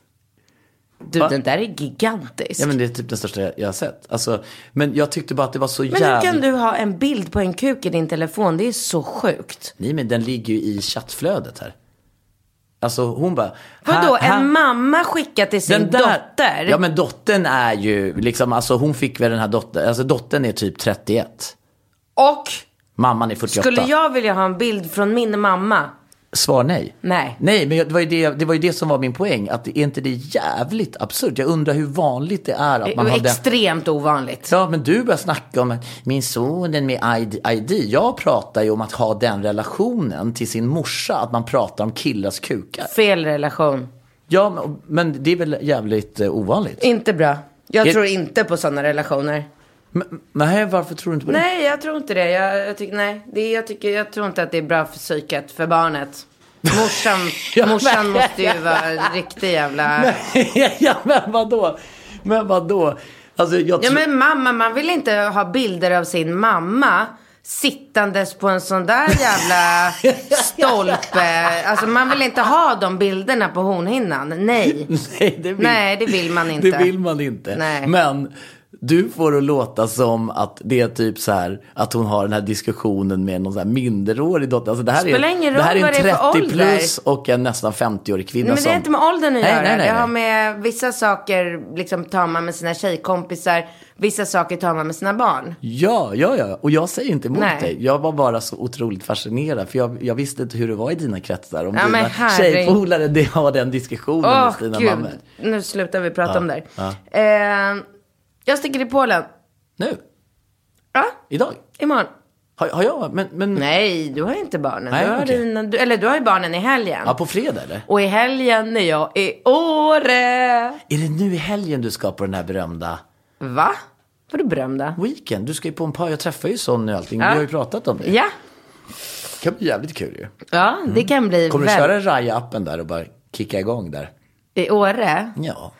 Speaker 6: Du,
Speaker 7: Va?
Speaker 6: den där är gigantisk.
Speaker 7: Ja, men det är typ den största jag har sett. Alltså, men jag tyckte bara att det var så jävligt...
Speaker 6: Men hur kan du ha en bild på en kuk i din telefon? Det är så sjukt.
Speaker 7: Nej, men den ligger ju i chattflödet här. Alltså hon bara...
Speaker 6: Vadå, här, en mamma skickar till sin där, dotter?
Speaker 7: Ja, men dottern är ju liksom... Alltså hon fick väl den här dottern... Alltså dottern är typ trettioett.
Speaker 6: Och?
Speaker 7: Mamman är fyrtioåtta.
Speaker 6: Skulle jag vilja ha en bild från min mamma?
Speaker 7: Svar nej.
Speaker 6: Nej.
Speaker 7: Nej, men det var, ju det, det var ju det som var min poäng. Att det är inte det jävligt absurt. Jag undrar hur vanligt det är att man
Speaker 6: det är
Speaker 7: har
Speaker 6: extremt den... ovanligt.
Speaker 7: Ja, men du börjar snacka om min son med I D. Jag pratar ju om att ha den relationen till sin morsa. Att man pratar om killars kukar.
Speaker 6: Fel relation.
Speaker 7: Ja, men det är väl jävligt uh, ovanligt.
Speaker 6: Inte bra. Jag
Speaker 7: är...
Speaker 6: tror inte på sådana relationer.
Speaker 7: Men, nej, varför tror du inte på det?
Speaker 6: Nej, jag tror inte det. Jag, jag, tycker, nej. Det är, jag, tycker, jag tror inte att det är bra för psyket, för barnet. Morsan, ja, morsan men, måste ju vara en riktig jävla...
Speaker 7: Nej, ja, men vadå? Men vadå? Alltså, jag
Speaker 6: ja, men mamma, man vill inte ha bilder av sin mamma sittandes på en sån där jävla stolpe. Alltså man vill inte ha de bilderna på hornhinnan. Nej.
Speaker 7: Nej, det vill,
Speaker 6: nej, det vill man inte.
Speaker 7: Det vill man inte.
Speaker 6: Nej.
Speaker 7: Men... Du får att låta som att det är typ så här att hon har den här diskussionen med någon så här minderårig dotter. Alltså det här
Speaker 6: Spelar
Speaker 7: är,
Speaker 6: ingen
Speaker 7: det här
Speaker 6: roll
Speaker 7: är en
Speaker 6: vad det är
Speaker 7: trettio plus och en nästan femtio-årig kvinna.
Speaker 6: Nej, men det är
Speaker 7: som...
Speaker 6: inte med åldern att
Speaker 7: nej,
Speaker 6: göra.
Speaker 7: nej, nej, nej.
Speaker 6: Det har med vissa saker liksom tar man med sina tjejkompisar. Vissa saker tar man med sina barn.
Speaker 7: Ja, ja, ja. Och jag säger inte emot
Speaker 6: nej.
Speaker 7: dig. Jag var bara så otroligt fascinerad. För jag, jag visste inte hur det var i dina kretsar. Om
Speaker 6: ja,
Speaker 7: dina tjejpolare, det har den diskussionen
Speaker 6: oh,
Speaker 7: med dina
Speaker 6: Gud.
Speaker 7: mammor.
Speaker 6: Nu slutar vi prata
Speaker 7: ja,
Speaker 6: om det
Speaker 7: ja.
Speaker 6: eh, Jag sticker i Polen.
Speaker 7: Nu?
Speaker 6: Ja.
Speaker 7: Idag?
Speaker 6: Imorgon.
Speaker 7: Har, har jag? Men, men...
Speaker 6: Nej, du har inte barnen.
Speaker 7: Nej,
Speaker 6: du har
Speaker 7: okay.
Speaker 6: dina, du, eller du har ju barnen i helgen.
Speaker 7: Ja, på fredag eller?
Speaker 6: Och i helgen är jag i Åre.
Speaker 7: Är det nu i helgen du ska på den här berömda...
Speaker 6: Va? Vad är du berömda?
Speaker 7: Weekend. Du ska ju på en par. Jag träffar ju sån och allting.
Speaker 6: Ja.
Speaker 7: Vi har ju pratat om det.
Speaker 6: Ja.
Speaker 7: Det kan bli jävligt kul ju.
Speaker 6: Ja, det kan bli.
Speaker 7: Kommer
Speaker 6: väl...
Speaker 7: du köra Raya-appen där och bara kicka igång där?
Speaker 6: I Åre?
Speaker 7: Ja.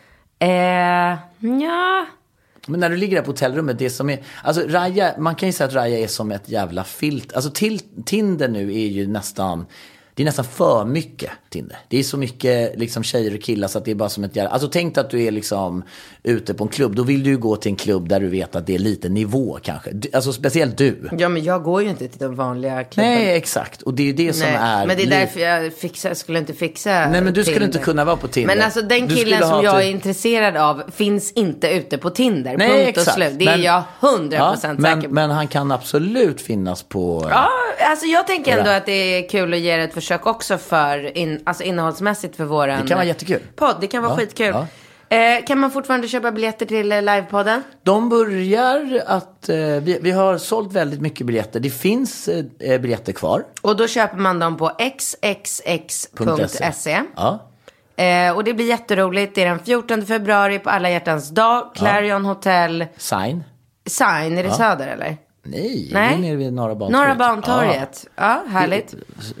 Speaker 6: Eh, ja...
Speaker 7: Men när du ligger där på hotellrummet, det som är... Alltså Raya, man kan ju säga att Raya är som ett jävla filt. Alltså till, Tinder nu är ju nästan... Det är nästan för mycket Tinder. Det är så mycket liksom tjejer och killar så att det är bara som ett jävla... Alltså tänk att du är liksom ute på en klubb. Då vill du ju gå till en klubb där du vet att det är lite nivå kanske. Alltså speciellt du.
Speaker 6: Ja, men jag går ju inte till de vanliga klubben.
Speaker 7: Nej, exakt. Och det är ju det som
Speaker 6: Nej,
Speaker 7: är...
Speaker 6: men det är därför jag fixar, skulle inte fixa
Speaker 7: Nej, men du skulle
Speaker 6: Tinder.
Speaker 7: inte kunna vara på Tinder.
Speaker 6: Men alltså den
Speaker 7: Du
Speaker 6: killen som jag
Speaker 7: typ...
Speaker 6: är intresserad av finns inte ute på Tinder.
Speaker 7: Nej,
Speaker 6: punkt
Speaker 7: exakt.
Speaker 6: och slut. Det
Speaker 7: men,
Speaker 6: är jag hundra procent
Speaker 7: ja,
Speaker 6: säker på.
Speaker 7: Men, men han kan absolut finnas på...
Speaker 6: Ja, alltså jag tänker ändå att det är kul att ge det ett försök också för in, alltså innehållsmässigt för våran...
Speaker 7: Det kan vara jättekul.
Speaker 6: Podd, det kan vara
Speaker 7: ja,
Speaker 6: skitkul.
Speaker 7: Ja.
Speaker 6: Eh, kan man fortfarande köpa biljetter till eh, livepodden?
Speaker 7: De börjar att... Eh, vi, vi har sålt väldigt mycket biljetter. Det finns eh, biljetter kvar.
Speaker 6: Och då köper man dem på x x x punkt se.
Speaker 7: Ja.
Speaker 6: Eh, och det blir jätteroligt. Det är den fjortonde februari på Alla hjärtans dag. Clarion ja. Hotel.
Speaker 7: Sign.
Speaker 6: Sign, är det
Speaker 7: ja.
Speaker 6: söder eller?
Speaker 7: Nej,
Speaker 6: Nej,
Speaker 7: det är nere vid Norra Bantorget.
Speaker 6: Norra Bantorget, ja, ja härligt.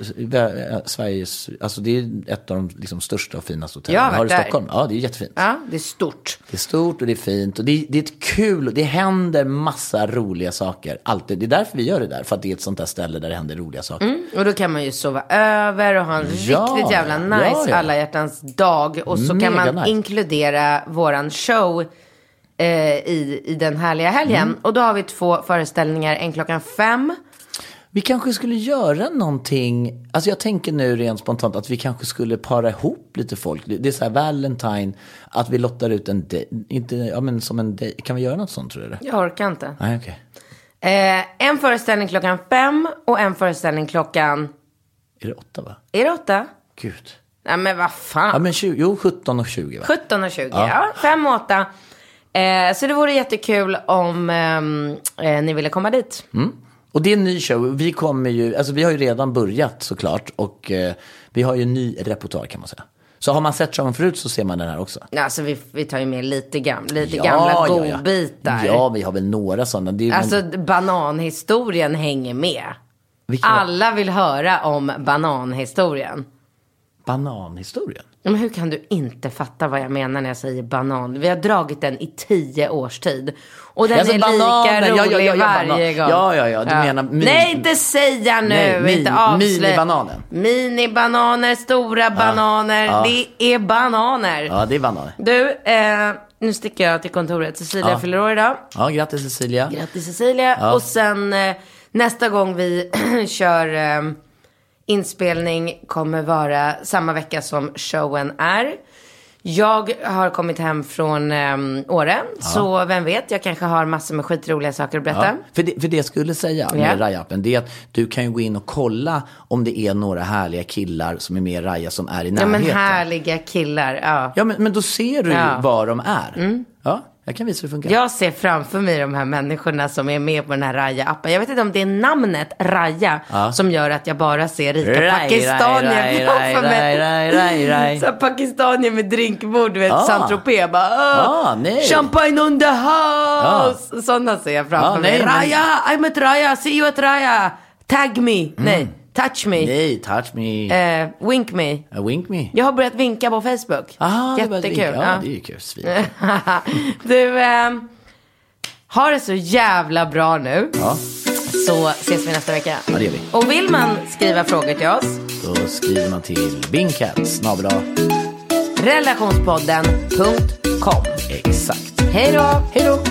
Speaker 7: Sveriges, alltså det är ett av de liksom största och finaste hotellen.
Speaker 6: Ja,
Speaker 7: har du i Stockholm? Ja, det är jättefint.
Speaker 6: Ja, det är stort.
Speaker 7: Det är stort och det är fint. Och det är, det är ett kul, det händer massa roliga saker. Alltid. Det är därför vi gör det där. För att det är ett sånt där ställe där det händer roliga saker.
Speaker 6: Mm, och då kan man ju sova över och ha en
Speaker 7: ja,
Speaker 6: riktigt jävla nice
Speaker 7: ja, ja.
Speaker 6: Alla hjärtans dag. Och så
Speaker 7: Mega
Speaker 6: kan man
Speaker 7: nice.
Speaker 6: inkludera våran show i, i den härliga helgen. Mm. Och då har vi två föreställningar, en klockan fem.
Speaker 7: Vi kanske skulle göra någonting. Alltså jag tänker nu rent spontant att vi kanske skulle para ihop lite folk. Det är så här Valentine, att vi lottar ut en de- inte, ja men som en de- kan vi göra något sånt tror du?
Speaker 6: Jag orkar inte.
Speaker 7: Nej, okej.
Speaker 6: Eh, en föreställning klockan fem och en föreställning klockan...
Speaker 7: Är det åtta va?
Speaker 6: Är det åtta?
Speaker 7: Gud.
Speaker 6: Nej men vad fan.
Speaker 7: Ja men tjugo, jo sjutton och tjugo va?
Speaker 6: sjutton och tjugo,
Speaker 7: ja.
Speaker 6: ja. Fem och åtta. Eh, så det vore jättekul om eh, eh, ni ville komma dit.
Speaker 7: Mm. Och det är en ny show. Vi kommer ju, alltså vi har ju redan börjat såklart. Och eh, vi har ju en ny repertoar kan man säga. Så har man sett showen förut så ser man den här också.
Speaker 6: Alltså vi, vi tar ju med lite, gam, lite
Speaker 7: ja,
Speaker 6: gamla
Speaker 7: ja,
Speaker 6: godbitar.
Speaker 7: Ja. ja, vi har väl några sådana. Det är,
Speaker 6: alltså
Speaker 7: men...
Speaker 6: bananhistorien hänger med. Vilka? Alla vill höra om bananhistorien.
Speaker 7: Bananhistorien?
Speaker 6: Men hur kan du inte fatta vad jag menar när jag säger banan? Vi har dragit den i tio års tid. Och den alltså, är bananen. Lika rolig ja, ja, ja, varje
Speaker 7: banan.
Speaker 6: gång.
Speaker 7: Ja, ja, ja. Du ja. menar... Min...
Speaker 6: Nej, inte säga nu.
Speaker 7: Nej, min...
Speaker 6: inte avslöja.
Speaker 7: Minibananen.
Speaker 6: Minibananer, stora ja. bananer. Ja. Det är bananer.
Speaker 7: Ja, det är bananer.
Speaker 6: Du, eh, nu sticker jag till kontoret. Cecilia ja. fyller år idag.
Speaker 7: Ja, grattis Cecilia.
Speaker 6: Grattis Cecilia. Ja. Och sen eh, nästa gång vi kör... Eh, inspelning kommer vara samma vecka som showen är. Jag har kommit hem från um, Åre. Ja. Så vem vet, jag kanske har massor med skitroliga saker att berätta.
Speaker 7: Ja. För, det, för det jag skulle säga med yeah. Raja-appen, det är att du kan ju gå in och kolla om det är några härliga killar som är med i Raja som är i närheten.
Speaker 6: Ja, men härliga killar, ja.
Speaker 7: Ja, men, men då ser du
Speaker 6: ja.
Speaker 7: ju var de är.
Speaker 6: Mm.
Speaker 7: Ja. Jag kan visa hur det funkar.
Speaker 6: Jag ser framför mig de här människorna som är med på den här Raja-appen. Jag vet inte om det är namnet Raja ja. som gör att jag bara ser rika rai, pakistanier framför mig. Rai, rai, rai. Så pakistanier med drinkbord, du vet, ah. Saint-Tropez. Bara, ah, champagne on the house. Ah. Sådana ser jag framför ah, mig. Nej, Raja, men... I'm at Raja, see you at Raja. Tag me. Mm. Nej. Touch me.
Speaker 7: Nej, touch me.
Speaker 6: Uh, wink me.
Speaker 7: Uh, wink me.
Speaker 6: Jag har börjat vinka på Facebook.
Speaker 7: Ah,
Speaker 6: jättekul.
Speaker 7: Ja, ja, det är ju kul. Svin.
Speaker 6: Du, um, har det så jävla bra nu.
Speaker 7: Ja.
Speaker 6: Så ses vi nästa vecka.
Speaker 7: Ja, det gör vi.
Speaker 6: Och vill man skriva frågor till oss,
Speaker 7: då skriver man till bingcat snabel-a
Speaker 6: relationspodden punkt com.
Speaker 7: Exakt.
Speaker 6: Hej då.
Speaker 7: Hej då.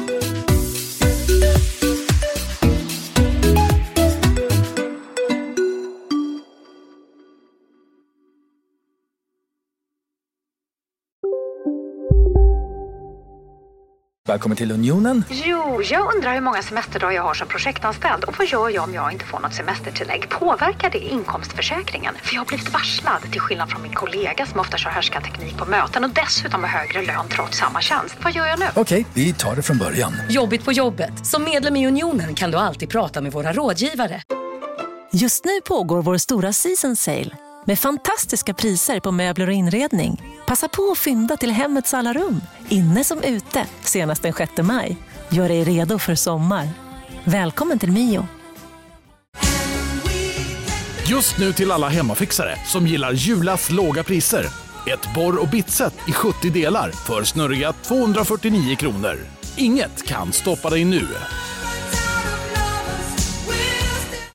Speaker 13: Välkommen till Unionen.
Speaker 14: Jo, jag undrar hur många semesterdagar jag har som projektanställd. Och vad gör jag om jag inte får något semestertillägg? Påverkar det inkomstförsäkringen? För jag har blivit varslad, till skillnad från min kollega som ofta kör härskarteknik på möten och dessutom har högre lön trots samma tjänst. Vad gör jag nu?
Speaker 13: Okej, vi tar det från början.
Speaker 15: Jobbigt på jobbet. Som medlem i Unionen kan du alltid prata med våra rådgivare.
Speaker 16: Just nu pågår vår stora season sale med fantastiska priser på möbler och inredning. Passa på att fynda till hemmets alla rum, inne som ute, senast den sjätte maj. Gör dig redo för sommar. Välkommen till Mio.
Speaker 17: Just nu till alla hemmafixare som gillar Julas låga priser. Ett borr- och bitset i sjuttio delar för snurriga tvåhundrafyrtionio kronor. Inget kan stoppa dig nu.